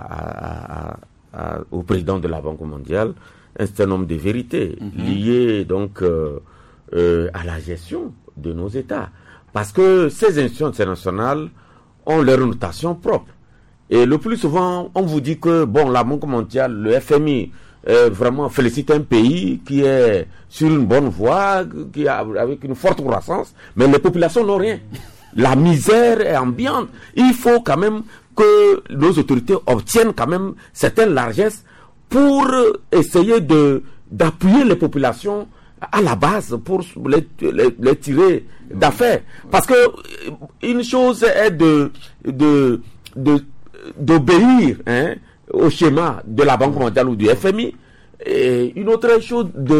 à, à, à, au président de la Banque mondiale un certain nombre de vérités mm-hmm. liées donc euh, euh, à la gestion de nos États, parce que ces institutions internationales ont leur notation propre. Et le plus souvent, on vous dit que bon, la Banque mondiale, le F M I, euh, vraiment félicite un pays qui est sur une bonne voie, qui a avec une forte croissance, mais les populations n'ont rien. La misère est ambiante. Il faut quand même que nos autorités obtiennent quand même certaines largesses pour essayer de d'appuyer les populations à la base pour les, les, les tirer d'affaire. Parce que une chose est de de de d'obéir hein, au schéma de la Banque mondiale ou du F M I, et une autre chose de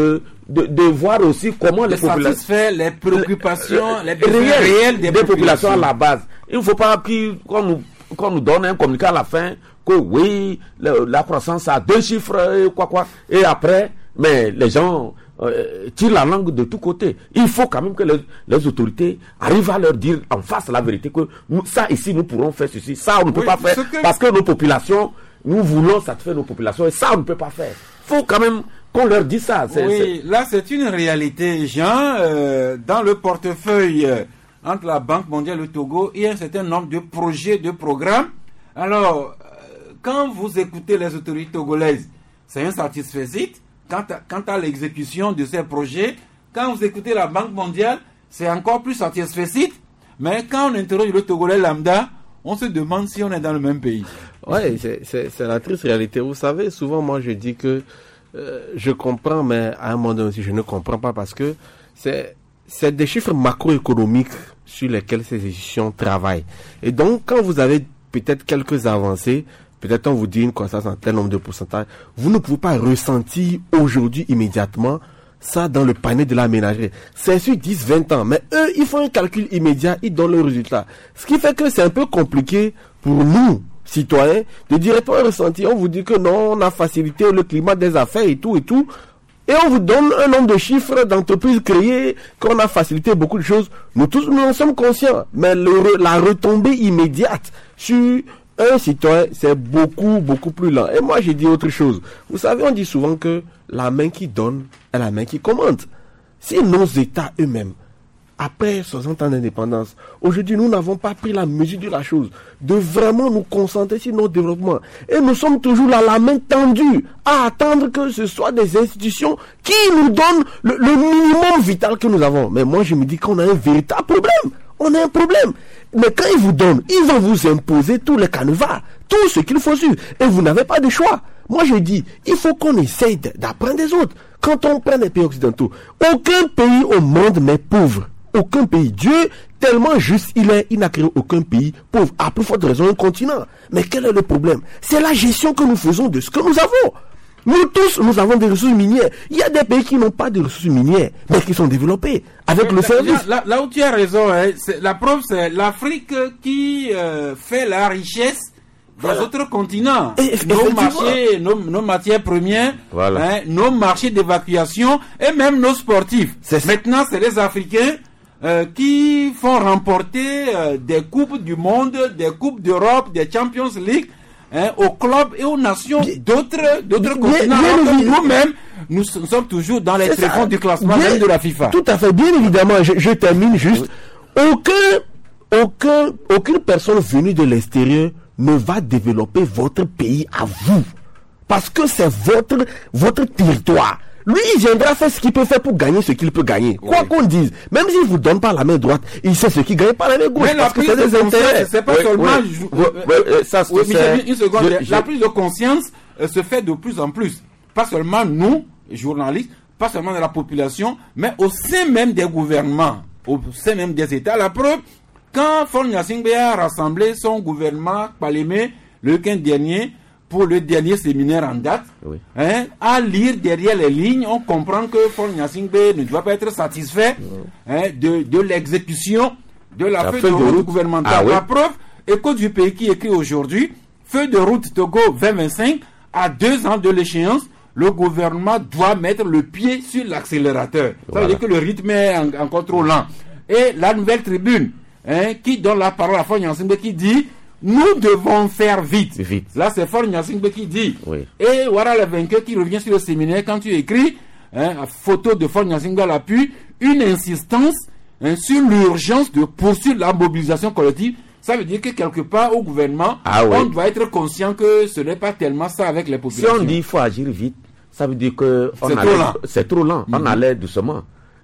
de, de voir aussi comment de les populations... satisfaire les préoccupations, les besoins réelles, réels des, des populations. populations à la base. Il ne faut pas qu'il- qu'on nous, qu'on nous donne un communiqué à la fin que oui, le- la croissance a deux chiffres, et quoi quoi, et après, mais les gens euh, tirent la langue de tous côtés. Il faut quand même que les, les autorités arrivent à leur dire en face la vérité que nous, ça ici nous pourrons faire ceci, ça on ne peut Oui, pas faire ce que- parce que nos populations, nous voulons satisfaire nos populations et ça on ne peut pas faire. Il faut quand même qu'on leur dise ça. C'est- Oui, là c'est une réalité, Jean. Euh, dans le portefeuille euh, entre la Banque mondiale et le Togo, il y a un certain nombre de projets, de programmes. Alors, euh, quand vous écoutez les autorités togolaises, c'est un satisfait. Quant à, quant à l'exécution de ces projets, quand vous écoutez la Banque mondiale, c'est encore plus satisfait. Mais quand on interroge le Togolais lambda, on se demande si on est dans le même pays. Ouais, c'est, c'est, c'est la triste réalité. Vous savez, souvent, moi, je dis que euh, je comprends, mais à un moment donné aussi, je ne comprends pas parce que c'est, c'est des chiffres macroéconomiques sur lesquels ces institutions travaillent. Et donc, quand vous avez peut-être quelques avancées, peut-être on vous dit une croissance en tel nombre de pourcentages, vous ne pouvez pas ressentir aujourd'hui, immédiatement, ça dans le panier de la ménagerie. C'est sur dix, vingt ans. Mais eux, ils font un calcul immédiat, ils donnent le résultat. Ce qui fait que c'est un peu compliqué pour nous, citoyens, de dire, pas un ressenti. On vous dit que non, on a facilité le climat des affaires et tout et tout. Et on vous donne un nombre de chiffres d'entreprises créées, qu'on a facilité beaucoup de choses. Nous tous, nous en sommes conscients. Mais le, la retombée immédiate sur un citoyen, c'est beaucoup, beaucoup plus lent. Et moi, j'ai dit autre chose. Vous savez, on dit souvent que la main qui donne est la main qui commande. Si nos États eux-mêmes, après soixante ans d'indépendance, aujourd'hui, nous n'avons pas pris la mesure de la chose, de vraiment nous concentrer sur notre développement. Et nous sommes toujours là, la main tendue, à attendre que ce soit des institutions qui nous donnent le, le minimum vital que nous avons. Mais moi, je me dis qu'on a un véritable problème. On a un problème. Mais quand ils vous donnent, ils vont vous imposer tous les canevas, tout ce qu'il faut suivre. Et vous n'avez pas de choix. Moi, je dis, il faut qu'on essaye d'apprendre des autres. Quand on prend les pays occidentaux, aucun pays au monde n'est pauvre. Aucun pays. Dieu, tellement juste il est, il n'a créé aucun pays pauvre. À plus forte raison, un continent. Mais quel est le problème? C'est la gestion que nous faisons de ce que nous avons. Nous tous, nous avons des ressources minières. Il y a des pays qui n'ont pas de ressources minières, mais qui sont développés avec le service. Là, là où tu as raison, hein, c'est, la preuve, c'est l'Afrique qui euh, fait la richesse des voilà. autres continents. Et, nos marchés, nos, nos matières premières, voilà. hein, nos marchés d'évacuation et même nos sportifs. C'est Maintenant, c'est les Africains euh, qui font remporter euh, des coupes du monde, des coupes d'Europe, des Champions League. Hein, aux clubs et aux nations d'autres d'autres continents. Nous-mêmes, nous sommes toujours dans les tréfonds du classement bien, même de la FIFA. Tout à fait. Bien évidemment, je, je termine juste. Oui. Aucun, aucun, aucune personne venue de l'extérieur ne va développer votre pays à vous. Parce que c'est votre, votre territoire. Lui, il viendra faire ce qu'il peut faire pour gagner ce qu'il peut gagner. Quoi oui. qu'on dise, même s'il ne vous donne pas la main droite, il sait ce qu'il gagne par la main gauche. Mais parce la que c'est des intérêts. C'est pas oui, seulement. Oui, je, oui, oui, oui, ça, oui, Michel, une seconde. Je, la je... prise de conscience euh, se fait de plus en plus. Pas seulement nous, journalistes, pas seulement de la population, mais au sein même des gouvernements, au sein même des États. La preuve, quand Faure Gnassingbé a rassemblé son gouvernement Palémé le week-end dernier, pour le dernier séminaire en date, oui. hein, à lire derrière les lignes, on comprend que Faure Gnassingbé ne doit pas être satisfait oui. hein, de, de l'exécution de la, la feuille de, de route, route gouvernementale. Ah, oui. La preuve, Écho du pays qui écrit aujourd'hui, feuille de route Togo vingt vingt-cinq, à deux ans de l'échéance, le gouvernement doit mettre le pied sur l'accélérateur. Voilà. Ça veut dire que le rythme est en, encore trop lent. Et la Nouvelle Tribune, hein, qui donne la parole à Faure Gnassingbé, qui dit nous devons faire vite. vite. Là, c'est Faure Gnassingbé qui dit. Oui. Et voilà le vainqueur qui revient sur le séminaire quand tu écris, hein, photo de Faure Gnassingbé à l'appui, une insistance hein, sur l'urgence de poursuivre la mobilisation collective. Ça veut dire que quelque part au gouvernement, ah, oui. on doit être conscient que ce n'est pas tellement ça avec les populations. Si on dit qu'il faut agir vite, ça veut dire que c'est trop lent. C'est trop lent. Mm-hmm. On allait doucement.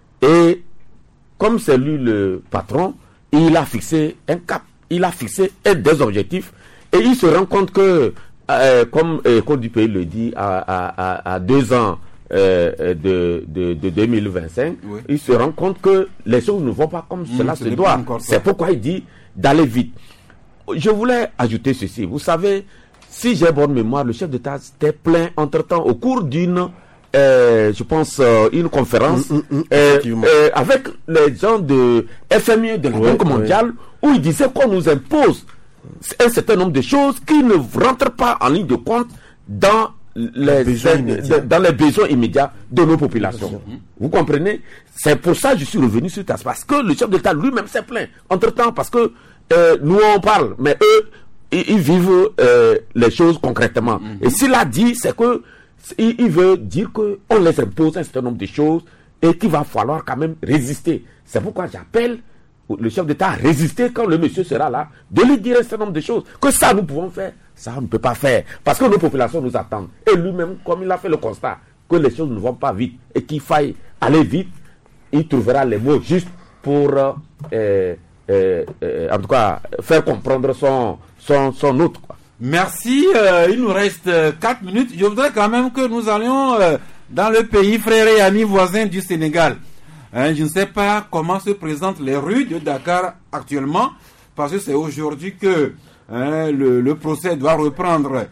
Et comme c'est lui le patron, il a fixé un cap. Il a fixé des objectifs et il se rend compte que, euh, comme euh, Côte du Pays le dit, à, à, à, à deux ans euh, de, de, de deux mille vingt-cinq, oui. il se rend compte que les choses ne vont pas comme mmh, cela se doit. C'est pourquoi il dit d'aller vite. Je voulais ajouter ceci. Vous savez, si j'ai bonne mémoire, le chef d'État s'était plaint entre-temps au cours d'une euh, je pense, euh, une conférence mmh, mmh, euh, euh, avec les gens de F M I, de la Banque ouais, mondiale, ouais. où ils disaient qu'on nous impose un certain nombre de choses qui ne rentrent pas en ligne de compte dans les, besoins les, dans les besoins immédiats de nos populations. Mmh. Vous comprenez? C'est pour ça que je suis revenu sur ça. Parce que le chef d'État lui-même s'est plaint. Entre-temps, parce que euh, nous on parle, mais eux, ils, ils vivent euh, les choses concrètement. Mmh. Et s'il a dit, c'est que il, il veut dire qu'on les impose un certain nombre de choses et qu'il va falloir quand même résister. C'est pourquoi j'appelle le chef d'État à résister quand le monsieur sera là, de lui dire un certain nombre de choses. Que ça, nous pouvons faire. Ça, on ne peut pas faire. Parce que nos populations nous attendent. Et lui-même, comme il a fait le constat que les choses ne vont pas vite et qu'il faille aller vite, il trouvera les mots justes pour, euh, euh, euh, en tout cas, faire comprendre son, son, son hôte, quoi. Merci. Euh, il nous reste euh, quatre minutes. Je voudrais quand même que nous allions euh, dans le pays frère et ami voisin du Sénégal. Hein, je ne sais pas comment se présentent les rues de Dakar actuellement, parce que c'est aujourd'hui que hein, le, le procès doit reprendre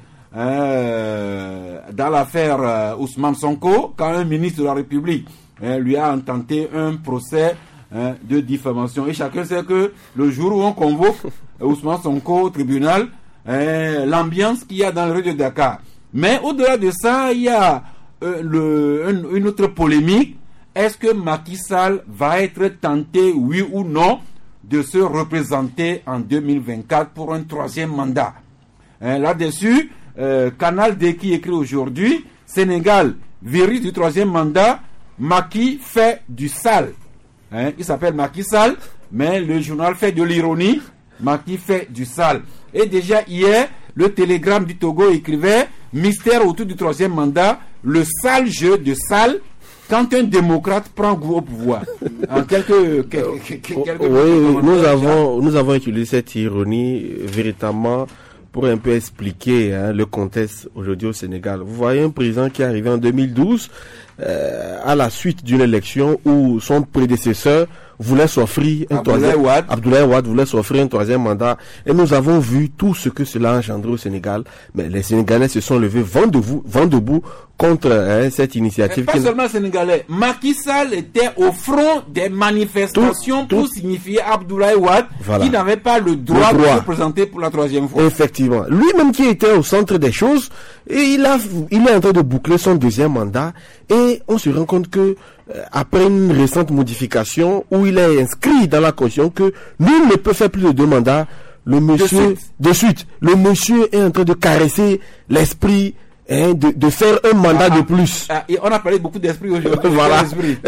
euh, dans l'affaire euh, Ousmane Sonko, quand un ministre de la République hein, lui a intenté un procès hein, de diffamation. Et chacun sait que le jour où on convoque Ousmane Sonko au tribunal, hein, l'ambiance qu'il y a dans les rues de Dakar. Mais au-delà de ça, il y a euh, le, une, une autre polémique. Est-ce que Macky Sall va être tenté, oui ou non, de se représenter en deux mille vingt-quatre pour un troisième mandat? Hein, là-dessus, euh, Canal D qui écrit aujourd'hui, Sénégal, virus du troisième mandat, Macky fait du sale. Hein, il s'appelle Macky Sall, mais le journal fait de l'ironie, Macky fait du sale. Et déjà hier, le Télégramme du Togo écrivait, mystère autour du troisième mandat, le sale jeu de Sall, quand un démocrate prend goût au pouvoir. En quelques, quelques, quelques oui, nous avons, nous avons utilisé cette ironie véritablement pour un peu expliquer hein, le contexte aujourd'hui au Sénégal. Vous voyez un président qui est arrivé en deux mille douze euh, à la suite d'une élection où son prédécesseur voulait s'offrir un Abdoulaye troisième Wade. Abdoulaye Wade voulait s'offrir un troisième mandat et nous avons vu tout ce que cela a engendré au Sénégal. Mais les Sénégalais se sont levés vent debout, vent debout contre hein, cette initiative. Mais pas seulement Sénégalais. Macky Sall était au front des manifestations tout, pour tout. signifier Abdoulaye Wade voilà. qui n'avait pas le droit, le droit de se présenter pour la troisième fois. Effectivement. Lui-même qui était au centre des choses, et il, a, il est en train de boucler son deuxième mandat et on se rend compte que euh, après une récente modification où il est inscrit dans la Constitution que nul ne peut faire plus de deux mandats, le monsieur, de suite, de suite le monsieur est en train de caresser l'esprit Hein, de, de faire un mandat ah, de plus. Ah, et on a parlé beaucoup d'esprit aujourd'hui. Voilà.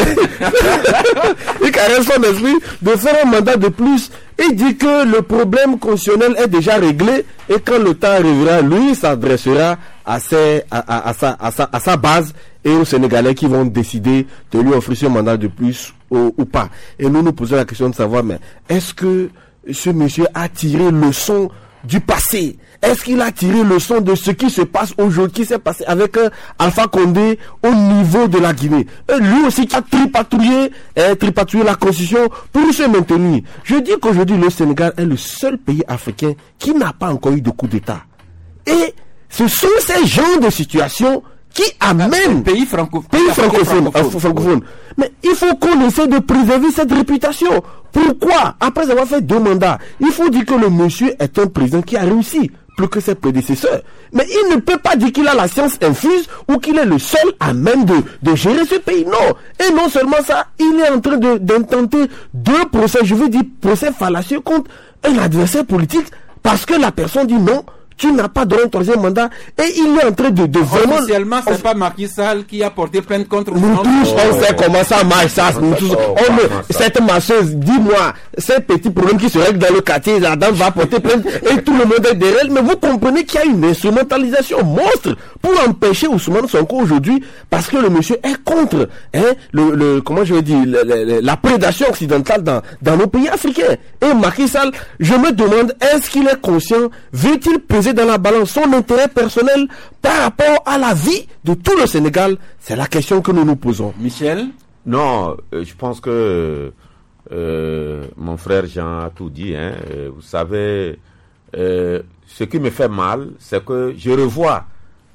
Il caresse son esprit de faire un mandat de plus et dit que le problème constitutionnel est déjà réglé et quand le temps arrivera, lui s'adressera à, ses, à, à, à, sa, à, sa, à sa base et aux Sénégalais qui vont décider de lui offrir ce mandat de plus ou, ou pas. Et nous nous posons la question de savoir, mais est-ce que ce monsieur a tiré leçon du passé? Est-ce qu'il a tiré leçon de ce qui se passe aujourd'hui, qui s'est passé avec euh, Alpha Condé au niveau de la Guinée? Et lui aussi qui a tripatouillé, euh, tripatouillé la constitution pour se maintenir. Je dis qu'aujourd'hui le Sénégal est le seul pays africain qui n'a pas encore eu de coup d'État. Et ce sont ces genres de situations qui amènent pays francophone, pays francophone, francophone. francophone. Mais il faut qu'on essaie de préserver cette réputation. Pourquoi? Après avoir fait deux mandats, il faut dire que le monsieur est un président qui a réussi plus que ses prédécesseurs. Mais il ne peut pas dire qu'il a la science infuse ou qu'il est le seul à même de, de gérer ce pays. Non. Et non seulement ça, il est en train de, d'intenter deux procès, je veux dire procès fallacieux contre un adversaire politique parce que la personne dit non. Tu n'as pas donné un troisième mandat et il est en train de, de vraiment... Officiellement, c'est pas Macky Sall qui a porté plainte contre nous tous, oh, on sait comment ça marche, ça. Nous tous, oh, on me, cette masseuse, dis-moi, ces petits problèmes qui se règlent dans le quartier, la dame va porter plainte et tout le monde est derrière elle. Mais vous comprenez qu'il y a une instrumentalisation monstre pour empêcher Ousmane Sonko aujourd'hui parce que le monsieur est contre, hein, le, le, comment je vais dire, le, le, la prédation occidentale dans, dans nos pays africains. Et Macky Sall, je me demande, est-ce qu'il est conscient, veut-il peser dans la balance son intérêt personnel par rapport à la vie de tout le Sénégal? C'est la question que nous nous posons. Michel? Non, euh, je pense que euh, mon frère Jean a tout dit. Hein. Euh, vous savez, euh, ce qui me fait mal, c'est que je revois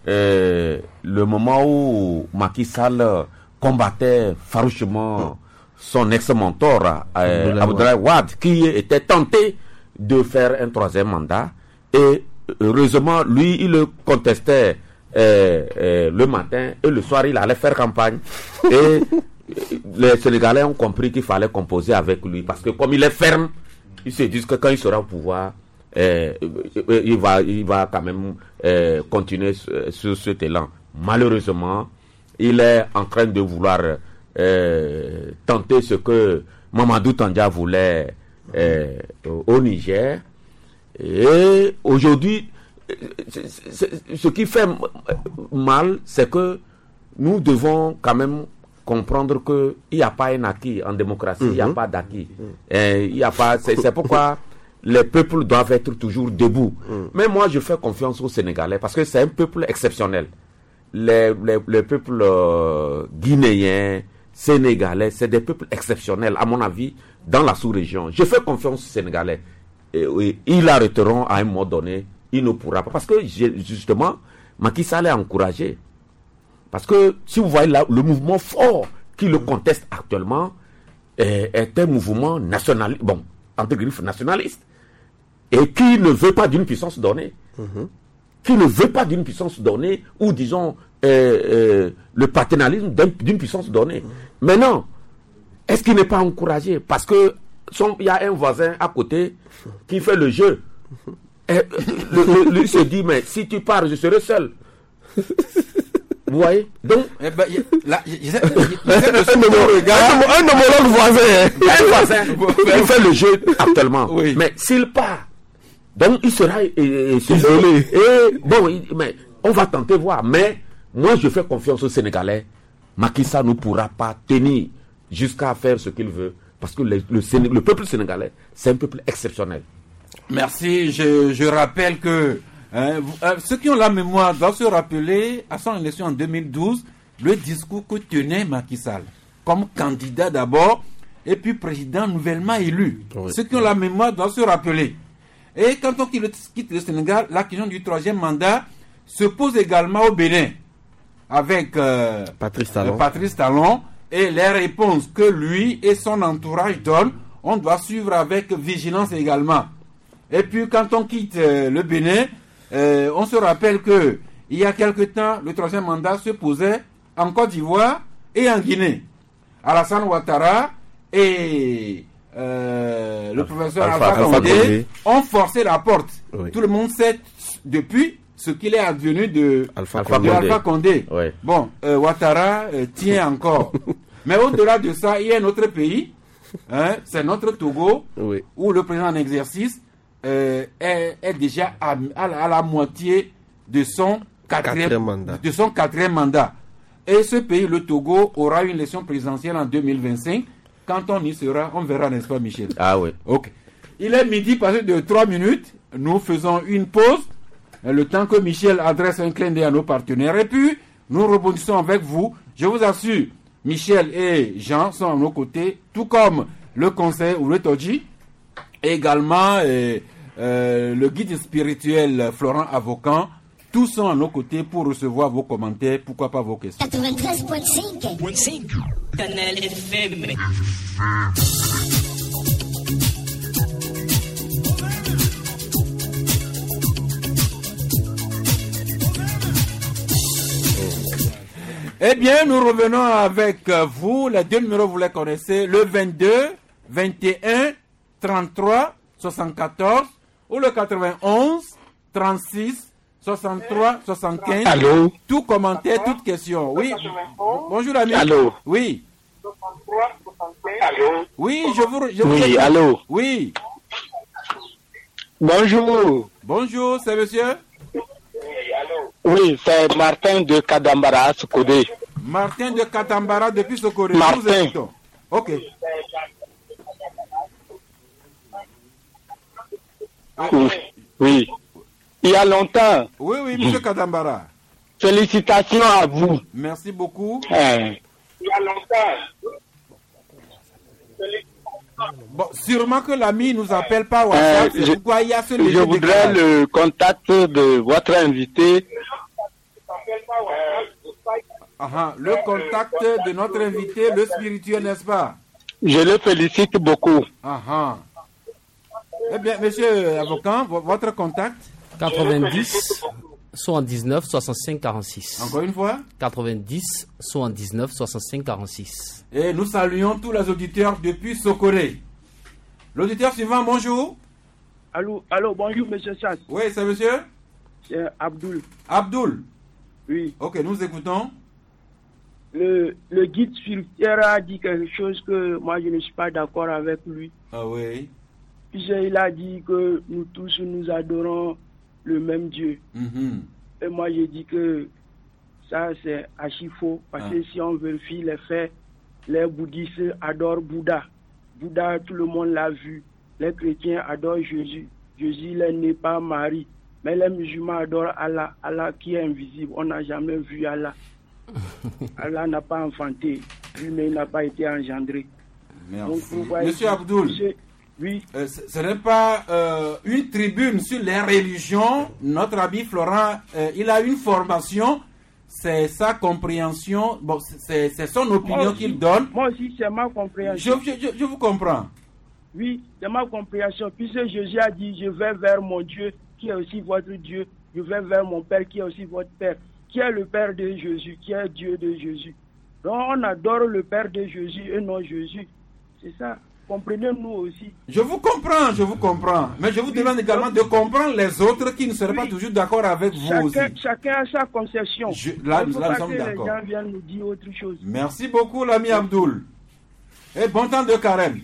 euh, le moment où Macky Sall combattait farouchement son ex-mentor, euh, Abdoulaye Wade, qui était tenté de faire un troisième mandat. Et heureusement, lui, il le contestait euh, euh, le matin et le soir, il allait faire campagne. Et les Sénégalais ont compris qu'il fallait composer avec lui parce que comme il est ferme, ils se disent que quand il sera au pouvoir, euh, il, va, il va quand même euh, continuer sur, sur cet élan. Malheureusement, il est en train de vouloir euh, tenter ce que Mamadou Tandja voulait euh, au Niger. Et aujourd'hui, c'est, c'est, ce qui fait mal, c'est que nous devons quand même comprendre qu'il n'y a pas un acquis en démocratie, il mm-hmm. n'y a pas d'acquis. Mm-hmm. Il y a pas, c'est, c'est pourquoi les peuples doivent être toujours debout. Mm. Mais moi, je fais confiance aux Sénégalais parce que c'est un peuple exceptionnel. Les, les, les peuples euh, guinéens, sénégalais, c'est des peuples exceptionnels, à mon avis, dans la sous-région. Je fais confiance aux Sénégalais. Et, et, ils l'arrêteront à un moment donné. Il ne pourra pas. Parce que, justement, Macky Sall est encouragé. Parce que, si vous voyez là, le mouvement fort qui le conteste actuellement est, est un mouvement nationaliste, bon, entre griffes nationaliste, et qui ne veut pas d'une puissance donnée. Mm-hmm. Qui ne veut pas d'une puissance donnée, ou disons, euh, euh, le paternalisme d'un, d'une puissance donnée. Mm-hmm. Maintenant, est-ce qu'il n'est pas encouragé? Parce que il y a un voisin à côté qui fait le jeu. Et, le, le, lui se dit, mais si tu pars, je serai seul. Vous voyez? Donc, eh ben, y, là, y, y, y, y, y, un homologue voisin, un voisin, il fait le jeu actuellement. Oui. Mais s'il part, donc il sera isolé. Et bon, il, mais on va tenter voir. Mais moi, je fais confiance aux Sénégalais. Macky Sall ne pourra pas tenir jusqu'à faire ce qu'il veut. Parce que le, le, le peuple sénégalais, c'est un peuple exceptionnel. Merci. Je, je rappelle que hein, vous, euh, ceux qui ont la mémoire doivent se rappeler, à son élection en deux mille douze, le discours que tenait Macky Sall, comme candidat d'abord, et puis président nouvellement élu. Oui. Ceux qui ont la mémoire doivent se rappeler. Et quand on quitte le Sénégal, la question du troisième mandat se pose également au Bénin, avec euh, Patrice Talon. Euh, Patrice Talon. Et les réponses que lui et son entourage donnent, on doit suivre avec vigilance également. Et puis quand on quitte euh, le Bénin, euh, on se rappelle que il y a quelque temps, le troisième mandat se posait en Côte d'Ivoire et en Guinée. Alassane Ouattara et euh, le professeur Alpha, Alpha Condé, Condé ont forcé la porte. Oui. Tout le monde sait depuis ce qu'il est advenu de Alpha, Alpha Condé. Alpha Condé. Oui. Bon, euh, Ouattara euh, tient encore. Mais au-delà de ça, il y a un autre pays, hein, c'est notre Togo, oui. où le président en exercice euh, est, est déjà à, à, à la moitié de son quatrième, quatrième mandat. de son quatrième mandat. Et ce pays, le Togo, aura une élection présidentielle en deux mille vingt-cinq. Quand on y sera, on verra, n'est-ce pas, Michel? Ah oui. Ok. Il est midi passé de trois minutes. Nous faisons une pause. Le temps que Michel adresse un clin d'œil à nos partenaires. Et puis, nous rebondissons avec vous. Je vous assure, Michel et Jean sont à nos côtés, tout comme le conseil ou le Toji. Et également, euh, euh, le guide spirituel Florent Avocan. Tous sont à nos côtés pour recevoir vos commentaires, pourquoi pas vos questions. quatre-vingt-treize virgule cinq Canal F M. Eh bien, nous revenons avec vous. Les deux numéros, vous les connaissez. Le vingt-deux, vingt et un, trente-trois, soixante-quatorze ou le quatre-vingt-onze, trente-six, soixante-trois, soixante-quinze. Allô? Tout commentaire, toute question. Oui. Bonjour, ami. Allô? Oui. Allô? Oui, je vous... Je oui, vous allô? Oui. Bonjour. Bonjour, c'est monsieur? Oui, c'est Martin de Kadambara, Sokodé. Martin de Kadambara depuis Sokodé. Martin. Ok. Oui, oui. Il y a longtemps. Oui, oui, monsieur Kadambara. Félicitations à vous. Merci beaucoup. Hein. Il y a longtemps. Bon, sûrement que l'ami nous appelle par WhatsApp, euh, c'est pourquoi il y a ce léger Je voudrais décalage. Le contact de votre invité Ah, le contact de notre invité, le spirituel, n'est-ce pas? Je le félicite beaucoup. Ah, eh bien, monsieur avocat, votre contact? quatre-vingt-dix soixante-dix-neuf soixante-cinq quarante-six. Encore une fois? quatre-vingt-dix soixante-dix-neuf soixante-cinq quarante-six. Et nous saluons tous les auditeurs depuis Sokoré. L'auditeur suivant, bonjour. Allô, allô, bonjour, monsieur Chass. Oui, c'est monsieur? C'est Abdoul. Abdoul? Oui. Ok, nous écoutons. Le, le guide spirituel a dit quelque chose que moi je ne suis pas d'accord avec lui. Ah oui. Puis il a dit que nous tous nous adorons le même Dieu. Mm-hmm. Et moi je dis que ça c'est archi faux. Parce ah. que si on vérifie les faits, les bouddhistes adorent Bouddha. Bouddha, tout le monde l'a vu. Les chrétiens adorent Jésus. Jésus n'est pas Marie. Mais les musulmans adorent Allah. Allah qui est invisible. On n'a jamais vu Allah. Allah n'a pas enfanté, lui-même n'a pas été engendré. Merci. Donc, Monsieur Abdoul, monsieur, oui. euh, ce n'est pas euh, une tribune sur les religions. Notre ami Florent, euh, il a une formation, c'est sa compréhension, bon, c'est, c'est son opinion aussi, qu'il donne. Moi aussi, c'est ma compréhension. Je, je, je vous comprends. Oui, c'est ma compréhension. Puisque Jésus a dit, je vais vers mon Dieu, qui est aussi votre Dieu. Je vais vers mon Père, qui est aussi votre Père. Qui est le Père de Jésus, qui est Dieu de Jésus. Donc on adore le Père de Jésus et non Jésus. C'est ça. Comprenez-nous aussi. Je vous comprends, je vous comprends. Mais je vous oui, demande également de comprendre les autres qui ne seraient oui. pas toujours d'accord avec vous chacun, aussi. Chacun a sa conception. Je, là, nous là, nous sommes d'accord. Les gens viennent nous dire autre chose. Merci beaucoup, l'ami Abdoul. Et bon temps de carême.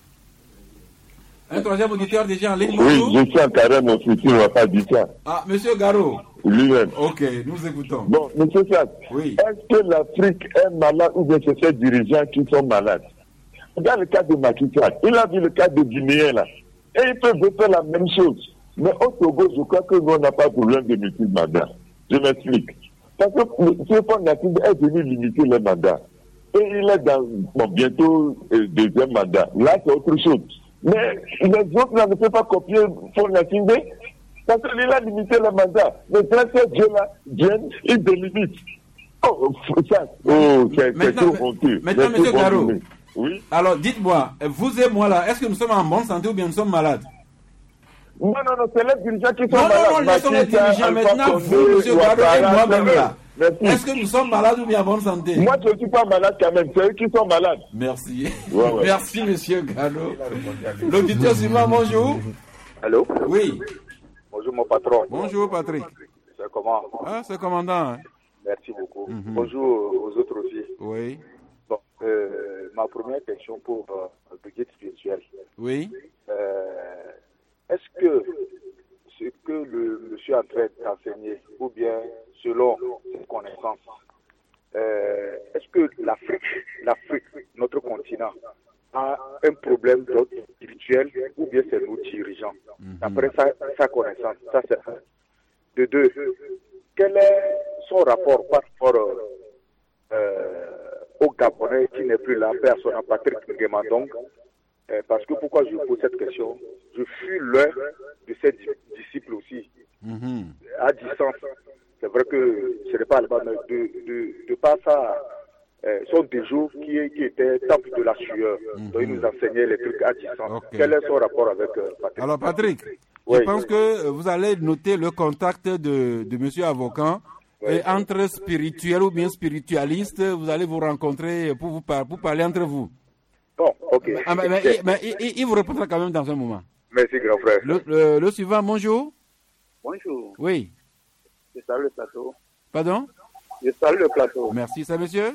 Un troisième auditeur déjà en ligne. Oui, je suis en carême aussi, on ne va pas dire ça. Ah, monsieur Garot. Lui-même. Ok, nous écoutons. Bon, monsieur Sass, oui. Est-ce que l'Afrique est malade ou bien c'est ces dirigeants qui sont malades? Dans le cas de Macky Sall, il a vu le cas de Guinéen là. Et ils peuvent faire la même chose. Mais au Togo, je crois que nous, on n'a pas de problème de multi-mandat. Je m'explique. Parce que ce fonds national est venu limiter les mandats. Et il est dans, bon, bientôt, euh, deuxième mandat. Là, c'est autre chose. Mais les autres là, ne peuvent pas copier le fonds national parce qu'il a limité le mandat. Mais quand ces Dieu-là viennent, ils délimitent. Oh, ça, oh, c'est, c'est trop honteux. Maintenant, monsieur Garot, oui? Alors, dites-moi, vous et moi là, est-ce que nous sommes en bonne santé ou bien nous sommes malades? Non, non, non, c'est les dirigeants qui sont non, malades. Non, non, laissons les dirigeants. Maintenant, vous, monsieur Garot et moi-même là. Merci. Est-ce que nous sommes malades ou bien en bonne santé? Moi, je ne suis pas malade quand même. C'est eux qui sont malades. Merci. Ouais, ouais. Merci, monsieur Garot. L'auditeur suivant, bonjour. Allô? Oui. Bonjour, mon patron. Bonjour, Patrick. C'est comment? Ah, c'est commandant. Hein? Merci beaucoup. Mm-hmm. Bonjour aux autres aussi. Oui. Bon, euh, ma première question pour euh, le guide spirituel. Oui. Euh, est-ce que ce que le monsieur est en train d'enseigner, ou bien selon ses connaissances, euh, est-ce que l'Afrique, l'Afrique, notre continent, a un problème d'ordre spirituel, ou bien c'est nos dirigeants? Mm-hmm. Après sa, sa connaissance, ça c'est un. De deux, quel est son rapport par rapport euh, au Gabonais qui n'est plus là, paix à son nom, Patrick Nguema-Dong? Euh, parce que pourquoi je pose cette question? Je fus l'un de ses disciples aussi, mm-hmm. à distance. C'est vrai que ce n'est pas le mais de, de, de par ça, euh, son déjou qui, qui était temple de la sueur. Mm-hmm. Donc il nous enseignait les trucs à distance. Okay. Quel est son rapport avec euh, Patrick? Alors Patrick, oui. je pense que vous allez noter le contact de, de monsieur avocat. Oui. Et entre spirituels ou bien spiritualistes, vous allez vous rencontrer pour, vous par, pour parler entre vous. Bon, ok. Ah, mais, mais, mais, mais il, il vous répondra quand même dans un moment. Merci, grand frère. Le, le, le suivant, bonjour. Bonjour. Oui. Je salue le plateau. Pardon? Je salue le plateau. Merci, ça, monsieur.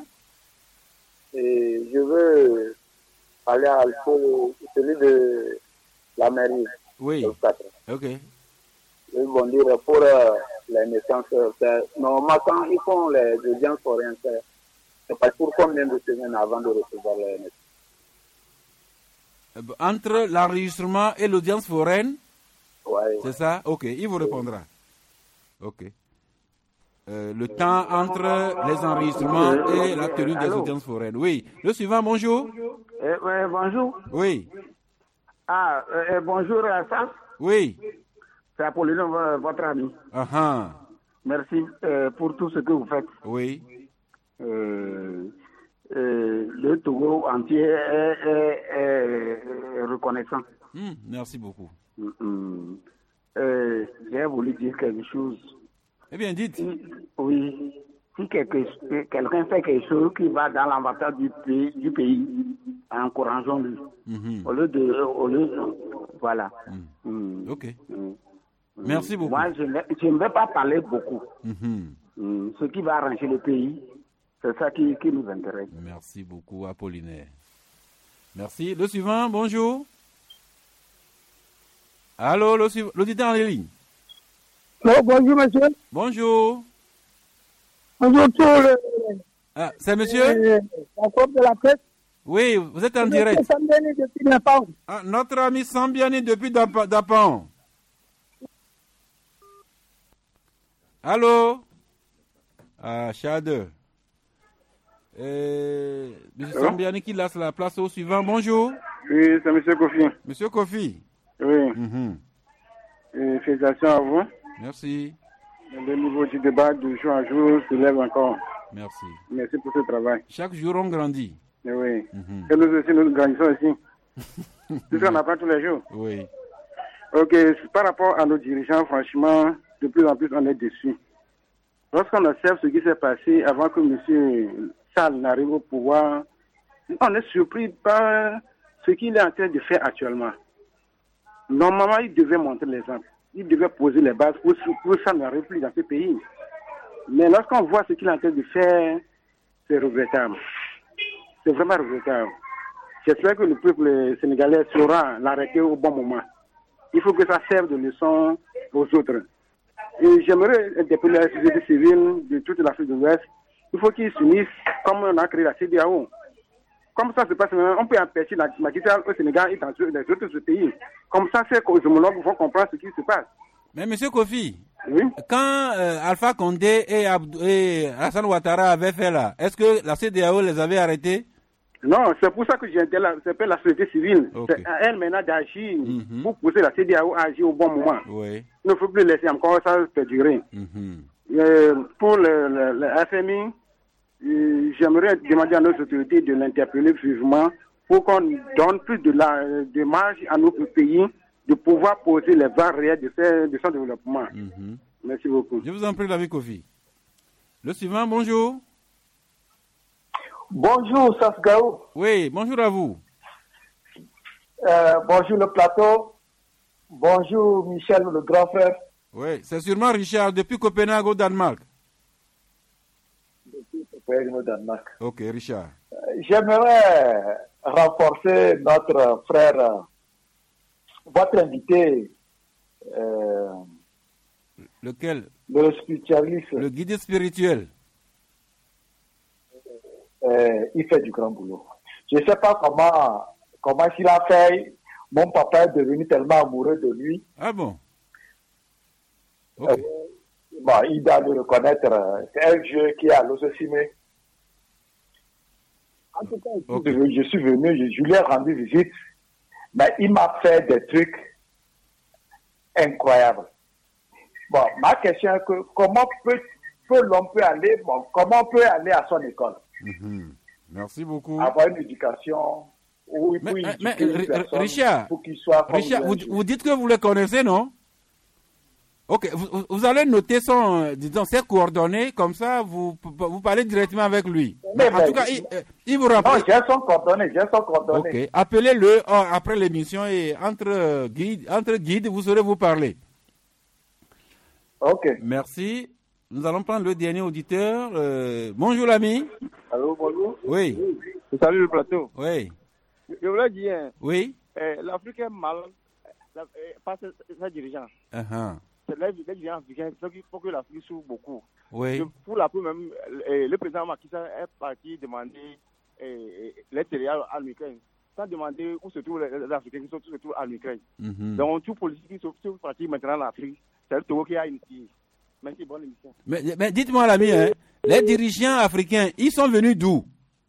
Et je veux parler à celui de la mairie. Oui. Ok. Ils vont dire pour euh, les naissances, normalement quand ils font les audiences foraines, c'est pas pour combien de semaines avant de recevoir les naissances? Entre l'enregistrement et l'audience foraine, ouais, c'est ouais. ça? Ok, il vous répondra. Ok. Euh, le temps entre les enregistrements et la tenue des Allô? audiences foraines. Oui. Le suivant, bonjour. Euh, euh, bonjour. Oui. Ah, euh, bonjour à ça. Oui. C'est Apollinaire, votre ami. Uh-huh. Merci euh, pour tout ce que vous faites. Oui. euh, euh, le Togo entier est, est, est reconnaissant. Mmh, merci beaucoup. Mmh. Euh, j'ai voulu dire quelque chose. Eh bien, dites. Oui. Si quelque, quelqu'un fait quelque chose qui va dans l'avantage du pays, du pays, encourageons-le. Mm-hmm. Au lieu de, au lieu de, voilà. Mm. Mm. Ok. Mm. Merci beaucoup. Moi, je ne, je ne vais pas parler beaucoup. Mm-hmm. Mm. Ce qui va arranger le pays, c'est ça qui, qui nous intéresse. Merci beaucoup, Apollinaire. Merci. Le suivant, bonjour. Allô, le suivant, l'auditeur en ligne. Oh, bonjour, monsieur. Bonjour. Bonjour, tout le... Ah, c'est monsieur euh, de la presse. Oui, vous êtes en je direct. Depuis Dapan. Ah, notre ami Sambiani depuis Dapan. Allô? Ah, Chade. Euh, monsieur Sambiani qui laisse la place au suivant. Bonjour. Oui, c'est monsieur Kofi. Monsieur Kofi. Oui. Mm-hmm. Et félicitations à vous. Merci. Le niveau du débat de jour en jour se lève encore. Merci. Merci pour ce travail. Chaque jour, on grandit. Et oui. Mm-hmm. Et nous aussi, nous grandissons aussi. C'est ce qu'on apprend tous les jours. Oui. Ok, par rapport à nos dirigeants, franchement, de plus en plus, on est déçus. Lorsqu'on observe ce qui s'est passé avant que M. Sall n'arrive au pouvoir, on est surpris par ce qu'il est en train de faire actuellement. Normalement, il devait montrer l'exemple. Il devait poser les bases pour que ça n'arrive plus dans ce pays. Mais lorsqu'on voit ce qu'il est en train de faire, c'est regrettable. C'est vraiment regrettable. J'espère que le peuple sénégalais saura l'arrêter au bon moment. Il faut que ça serve de leçon aux autres. Et j'aimerais interpeller la société civile de toute l'Afrique de l'Ouest. Il faut qu'ils s'unissent comme on a créé la C D A O. Comme ça se passe maintenant, on peut empêcher la magistrat au Sénégal et dans les autres pays. Comme ça, c'est que les homologues vont comprendre ce qui se passe. Mais monsieur Kofi, oui? Quand euh, Alpha Condé et, Abdou, et Hassan Ouattara avaient fait là, est-ce que la C D A O les avait arrêtés? Non, c'est pour ça que j'ai interpellé la société civile. Okay. C'est à elle maintenant d'agir mm-hmm. pour pousser la C D A O à agir au bon moment. Oui. Il ne faut plus laisser encore ça perdurer. Mm-hmm. Euh, pour le, le, le F M I, euh, j'aimerais demander à nos autorités de l'interpeller vivement pour qu'on donne plus de, la, de marge à notre pays de pouvoir poser les bases réelles de, ses, de son développement. Mm-hmm. Merci beaucoup. Je vous en prie, l'ami Kofi. Le suivant, bonjour. Bonjour, Sasgaou. Oui, bonjour à vous. Euh, bonjour le plateau. Bonjour Michel, le grand frère. Oui, c'est sûrement Richard depuis Copenhague au Danemark. Depuis Copenhague au Danemark. Ok, Richard. Euh, j'aimerais renforcer notre frère, euh, votre invité. Euh, Lequel? Le spiritualiste. Le guide spirituel. Euh, il fait du grand boulot. Je ne sais pas comment, comment il a fait. Mon papa est devenu tellement amoureux de lui. Ah bon? Okay. Euh, bon, il doit le reconnaître. C'est un vieux qui est à l'Ossimé. En tout cas, okay. je, je suis venu, je, je lui ai rendu visite, mais il m'a fait des trucs incroyables. Bon, ma question est que comment peut, peut l'on peut aller, bon, comment on peut aller à son école? Mm-hmm. Merci beaucoup. Avoir une éducation où il mais, mais, mais Richard, pour qu'il soit Richard vous, vous dites que vous le connaissez, non? Ok, vous, vous allez noter son, disons, ses coordonnées, comme ça, vous, vous parlez directement avec lui. Mais, en mais, tout cas, il, il vous rappelle. Non, j'ai son coordonnées, j'ai son coordonnées. Ok, appelez-le oh, après l'émission et entre guides, entre guides, vous saurez vous parler. Ok. Merci. Nous allons prendre le dernier auditeur. Euh, bonjour l'ami. Allô, bonjour. Oui. Salut le plateau. Oui. Je voulais dire, oui. Euh, l'Afrique est mal, euh, pas ses, ses dirigeants. Uh-huh. C'est les, les dirigeants africains, il faut que l'Afrique souffre beaucoup. Oui. Je, pour la première même, euh, le président Macky Sall est parti demander euh, les céréales en Ukraine, sans demander où se trouvent les, les Africains qui sont tous se trouvent en Ukraine. Mm-hmm. Donc, tout politique qui sont partis maintenant en Afrique, c'est le Togo qui a initié. Merci, bonne émission. Mais, mais dites-moi l'ami, hein, les dirigeants africains, ils sont venus d'où?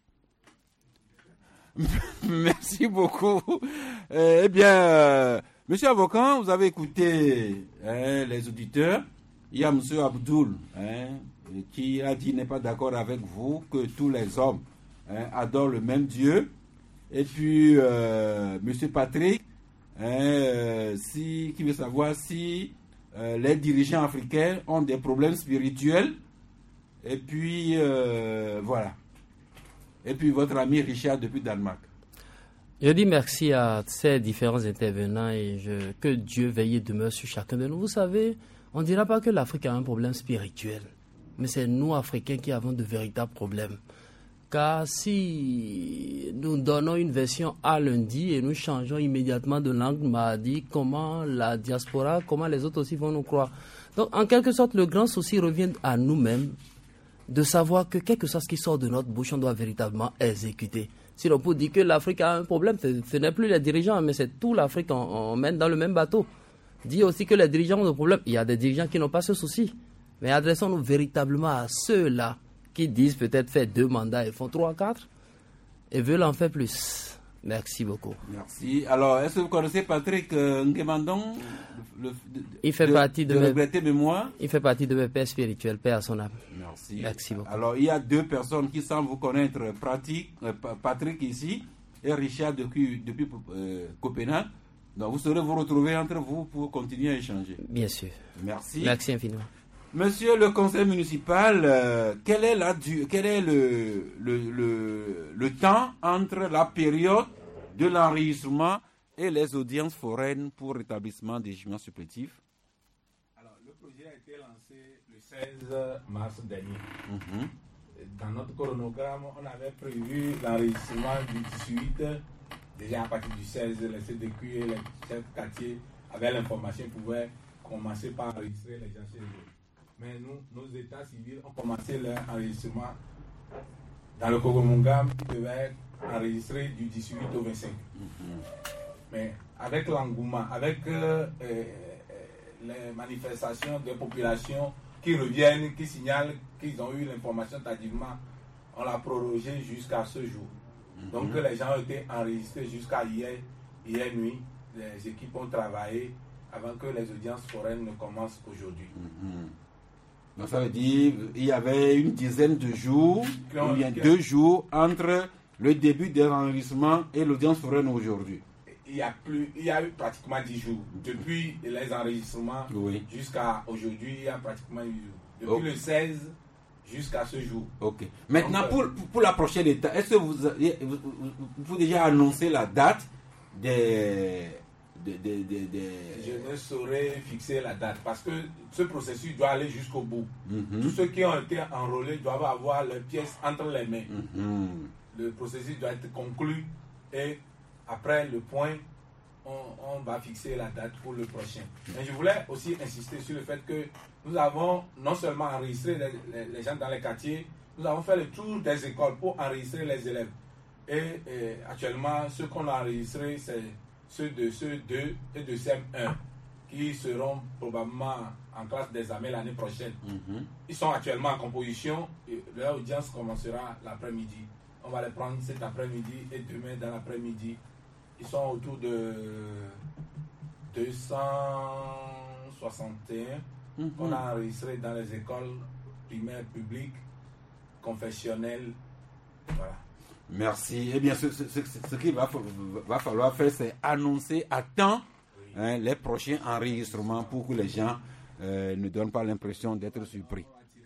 Merci beaucoup. Euh, eh bien, euh, monsieur avocat, vous avez écouté hein, les auditeurs. Il y a monsieur Abdoul, hein, qui a dit n'est pas d'accord avec vous, que tous les hommes hein, adorent le même Dieu. Et puis, euh, M. Patrick, hein, euh, si, qui veut savoir si euh, les dirigeants africains ont des problèmes spirituels. Et puis, euh, voilà. Et puis, votre ami Richard depuis Danemark. Je dis merci à ces différents intervenants et je, que Dieu veille et demeure sur chacun de nous. Vous savez, on ne dira pas que l'Afrique a un problème spirituel, mais c'est nous, Africains, qui avons de véritables problèmes. Car si nous donnons une version à lundi et nous changeons immédiatement de langue mardi, comment la diaspora, comment les autres aussi vont nous croire? Donc, en quelque sorte, le grand souci revient à nous-mêmes de savoir que quel que soit ce qui sort de notre bouche, on doit véritablement exécuter. Sinon, pour dire que l'Afrique a un problème, ce n'est plus les dirigeants, mais c'est tout l'Afrique qu'on mène dans le même bateau. Dit aussi que les dirigeants ont des problèmes. Il y a des dirigeants qui n'ont pas ce souci. Mais adressons-nous véritablement à ceux-là qui disent peut-être faire deux mandats et font trois, quatre et veulent en faire plus. Merci beaucoup. Merci. Alors, est-ce que vous connaissez Patrick euh, Nguemandong, le, de, il fait de, partie de, de mes, regretter mémoire. Il fait partie de mes pères spirituels, père à son âme. Merci. Merci beaucoup. Alors, il y a deux personnes qui semblent vous connaître, pratique, euh, Patrick ici et Richard depuis, depuis euh, Copenhague. Donc, vous saurez vous retrouver entre vous pour continuer à échanger. Bien sûr. Merci. Merci infiniment. Monsieur le conseil municipal, euh, quel est, la du, quel est le, le, le, le temps entre la période de l'enregistrement et les audiences foraines pour rétablissement des jugements supplétifs? Alors, le projet a été lancé le seize mars dernier. Mm-hmm. Dans notre chronogramme, on avait prévu l'enregistrement du dix-huit. Déjà à partir du seize, les C D Q et les chefs quartiers avaient l'information, ils pouvaient commencer par enregistrer les gens chez eux. Mais nous, nos états civils ont commencé leur enregistrement dans le chronogramme qui devait enregistrer du dix-huit au vingt-cinq. Mm-hmm. Mais avec l'engouement, avec euh, euh, les manifestations des populations qui reviennent, qui signalent qu'ils ont eu l'information tardivement, on l'a prorogé jusqu'à ce jour. Mm-hmm. Donc les gens ont été enregistrés jusqu'à hier, hier nuit. Les équipes ont travaillé avant que les audiences foraines ne commencent aujourd'hui. Mm-hmm. Donc ça veut dire qu'il y avait une dizaine de jours, ou bien deux jours entre le début de l'enregistrement et l'audience foraine aujourd'hui. Il y a plus, il y a eu pratiquement dix jours. Depuis les enregistrements oui. jusqu'à aujourd'hui, il y a pratiquement dix jours. Depuis okay. le seize jusqu'à ce jour. Ok. Maintenant, Donc, pour, pour la prochaine étape, est-ce que vous, vous, vous pouvez déjà annoncer la date des... De, de, de, de... Je ne saurais fixer la date parce que ce processus doit aller jusqu'au bout. Mm-hmm. Tous ceux qui ont été enrôlés doivent avoir leurs pièces entre les mains. Mm-hmm. Le processus doit être conclu et après le point, on, on va fixer la date pour le prochain. Mais je voulais aussi insister sur le fait que nous avons non seulement enregistré les, les, les gens dans les quartiers, nous avons fait le tour des écoles pour enregistrer les élèves. Et, et actuellement, ce qu'on a enregistré, c'est ceux de ceux deux et de C M un qui seront probablement en classe d'examen l'année prochaine. Mm-hmm. Ils sont actuellement en composition et leur audience commencera l'après-midi. On va les prendre cet après-midi et demain dans l'après-midi. Ils sont autour de deux cent soixante et un. Mm-hmm. On a enregistré dans les écoles primaires publiques, confessionnelles. Voilà. Merci. Eh bien, ce, ce, ce, ce qu'il va, va falloir faire, c'est annoncer à temps oui. hein, les prochains enregistrements pour que les gens euh, ne donnent pas l'impression d'être surpris.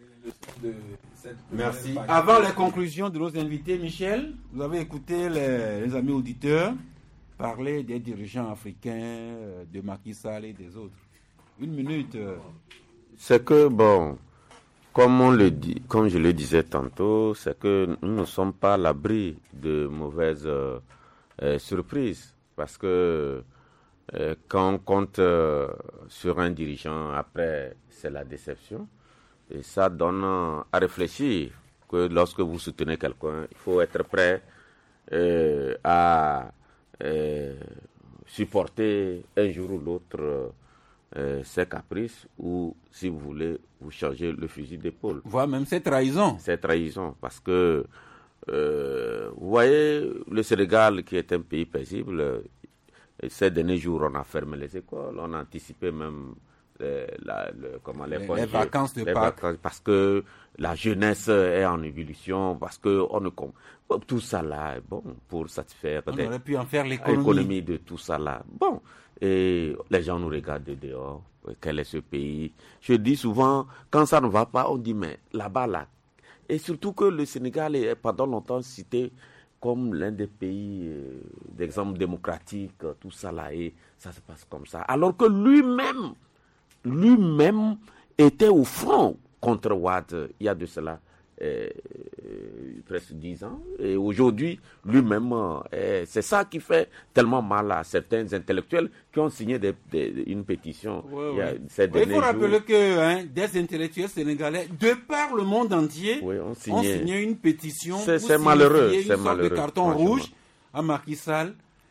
Merci. Avant les conclusions de nos invités, Michel, vous avez écouté les, les amis auditeurs parler des dirigeants africains, de Macky Sall et des autres. Une minute. C'est que, bon... Comme, on le dit, comme je le disais tantôt, c'est que nous ne sommes pas à l'abri de mauvaises euh, euh, surprises. Parce que euh, quand on compte euh, sur un dirigeant, après, c'est la déception. Et ça donne euh, à réfléchir que lorsque vous soutenez quelqu'un, il faut être prêt euh, à euh, supporter un jour ou l'autre euh, Euh, ses caprices ou, si vous voulez, vous changez le fusil d'épaule. Voire même ces trahisons. Ces trahisons, parce que, euh, vous voyez, le Sénégal, qui est un pays paisible, euh, ces derniers jours, on a fermé les écoles, on a anticipé même les, la, le, comment, les, les, congés, les vacances de les Pâques. Vacances, parce que la jeunesse est en ébullition parce que on ne comprend tout ça là, bon, pour satisfaire on des, aurait pu en faire l'économie. l'économie de tout ça là. Bon, et les gens nous regardent de dehors. Quel est ce pays? Je dis souvent, quand ça ne va pas, on dit mais là-bas là. Et surtout que le Sénégal est pendant longtemps cité comme l'un des pays euh, d'exemple démocratique, tout ça là, et ça se passe comme ça. Alors que lui-même, lui-même était au front contre Wade, il y a de cela euh, presque dix ans. Et aujourd'hui, lui-même, euh, c'est ça qui fait tellement mal à certains intellectuels qui ont signé des, des, une pétition. Ouais, il, y a, ouais. ces ouais, il faut rappeler jours. que hein, des intellectuels sénégalais, de par le monde entier, oui, ont, signé. ont signé une pétition c'est, pour c'est malheureux, une c'est sorte malheureux, de carton rouge à Macky Sall.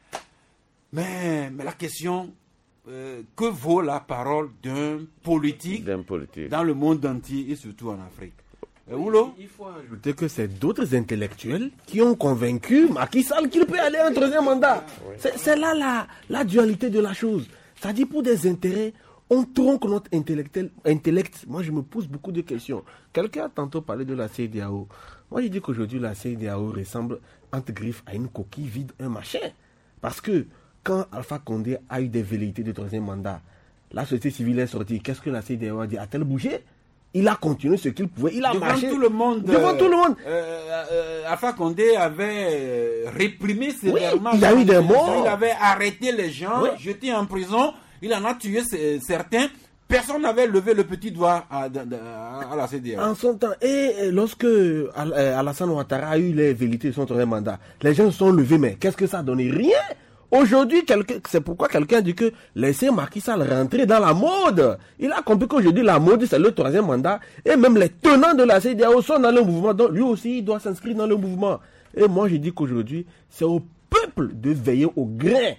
Mais, mais la question, euh, que vaut la parole d'un politique, d'un politique dans le monde entier et surtout en Afrique? Et Oulo? Il faut ajouter que c'est d'autres intellectuels qui ont convaincu Macky Sall qu'il peut aller à un troisième mandat. Oui. C'est, c'est là la, la dualité de la chose. C'est-à-dire pour des intérêts, on tronque notre intellectuel, intellect. Moi, je me pose beaucoup de questions. Quelqu'un a tantôt parlé de la C E D E A O. Moi, je dis qu'aujourd'hui, la C E D E A O ressemble entre griffes à une coquille vide, un machin. Parce que quand Alpha Condé a eu des velléités de troisième mandat, la société civile est sortie. Qu'est-ce que la C E D E A O a dit? A-t-elle bougé? Il a continué ce qu'il pouvait. Il a devant marché. Tout le monde, devant euh, tout le monde. Euh, euh, Alpha Condé avait réprimé sévèrement. Oui, il y a eu des morts. Il avait arrêté les gens, oui. jeté en prison. Il en a tué certains. Personne n'avait levé le petit doigt à, à, à la C E D E A O. En son temps, et lorsque Alassane Ouattara a eu les velléités de son troisième mandat, les gens se sont levés, mais qu'est-ce que ça a donné? Rien. Aujourd'hui, c'est pourquoi quelqu'un dit que laissez Macky Sall rentrer dans la mode. Il a compris qu'aujourd'hui, la mode, c'est le troisième mandat. Et même les tenants de la C E D E A O sont dans le mouvement. Donc, lui aussi, il doit s'inscrire dans le mouvement. Et moi, je dis qu'aujourd'hui, c'est au peuple de veiller au grain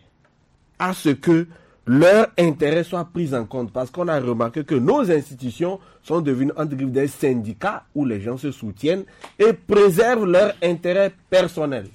à ce que leurs intérêts soient pris en compte. Parce qu'on a remarqué que nos institutions sont devenues entre guillemets des syndicats où les gens se soutiennent et préservent leurs intérêts personnels.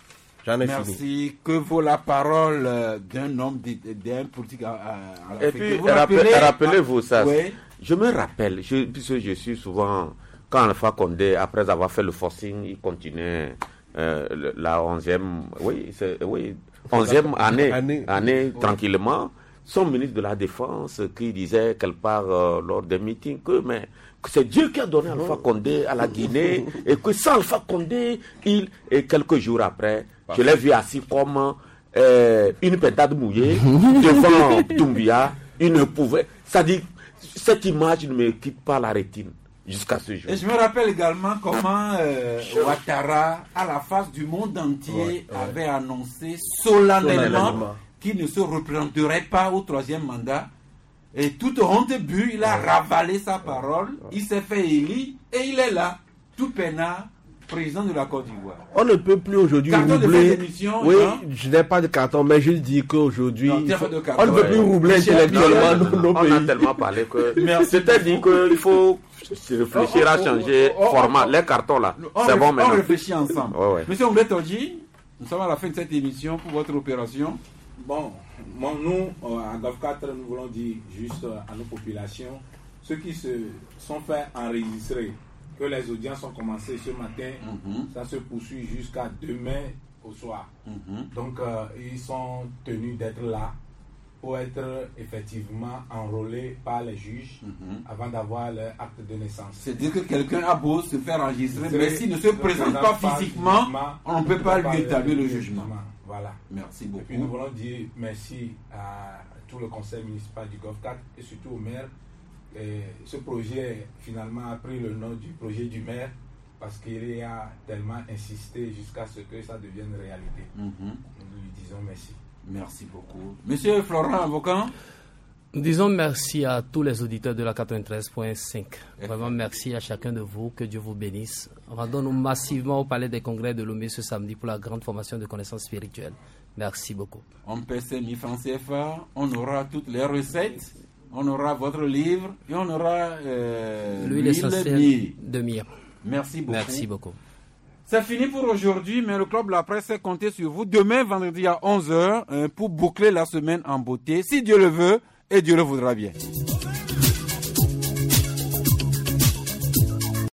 Merci. Fini. Que vaut la parole euh, d'un homme, d'un politique à, à, à Et puis, vous rappelez, rappelez-vous ça. Oui. Je me rappelle, je, puisque je suis souvent, quand Alpha Condé, après avoir fait le forcing, il continuait euh, la onzième, oui, c'est, oui, onzième année, année, année oui. tranquillement. Son ministre de la Défense qui disait quelque part euh, lors des meetings que, mais, que c'est Dieu qui a donné Alpha Condé à la Guinée et que sans Alpha Condé, il, et quelques jours après, je l'ai vu assis comme euh, une pentade mouillée devant Doumbia. Il ne pouvait. C'est-à-dire, cette image ne me quitte pas la rétine jusqu'à ce jour. Et je me rappelle également comment euh, Ouattara, à la face du monde entier, ouais, ouais. avait annoncé solennellement qu'il ne se représenterait pas au troisième mandat. Et toute honte but, il a ouais. ravalé sa parole, ouais. il s'est fait élire et il est là, tout peinard. Président de la Côte d'Ivoire. On ne peut plus aujourd'hui roubler. Oui, non? Je n'ai pas de carton, mais je dis qu'aujourd'hui, non, faut... on ne peut ouais. plus roubler intellectuellement nos, nos on pays. On a tellement parlé que c'était dit qu'il faut se réfléchir oh, oh, à changer oh, oh, format. Oh, oh, Les cartons là, c'est bon maintenant. On réfléchit ensemble. Ouais, ouais. Monsieur Ombletodji, nous sommes à la fin de cette émission pour votre opération. Bon, bon nous, à G O V quatre, nous voulons dire juste à nos populations, ceux qui se sont fait enregistrer, que les audiences ont commencé ce matin, mm-hmm. ça se poursuit jusqu'à demain au soir. Mm-hmm. Donc, euh, ils sont tenus d'être là pour être effectivement enrôlés par les juges mm-hmm. avant d'avoir leur acte de naissance. C'est-à-dire que quelqu'un a beau se faire enregistrer, mais s'il ne se présente pas physiquement, on ne peut pas lui établir le jugement. jugement. Voilà. Merci beaucoup. Et puis nous voulons dire merci à tout le conseil municipal du G O V quatre et surtout au maire. Et ce projet finalement a pris le nom du projet du maire parce qu'il a tellement insisté jusqu'à ce que ça devienne réalité. Mm-hmm. Nous lui disons merci. Merci beaucoup. Monsieur Florent Avocat. Nous disons merci à tous les auditeurs de la quatre-vingt-treize point cinq. Vraiment merci à chacun de vous. Que Dieu vous bénisse. Rendons-nous massivement au Palais des Congrès de Lomé ce samedi pour la grande formation de connaissances spirituelles. Merci beaucoup. On P C mille francs C F A, on aura toutes les recettes. On aura votre livre et on aura euh, l'huile essentielle de myrrhe. Merci beaucoup. Merci beaucoup. C'est fini pour aujourd'hui, mais le Club La Presse est compté sur vous demain, vendredi à onze heures, euh, pour boucler la semaine en beauté, si Dieu le veut et Dieu le voudra bien.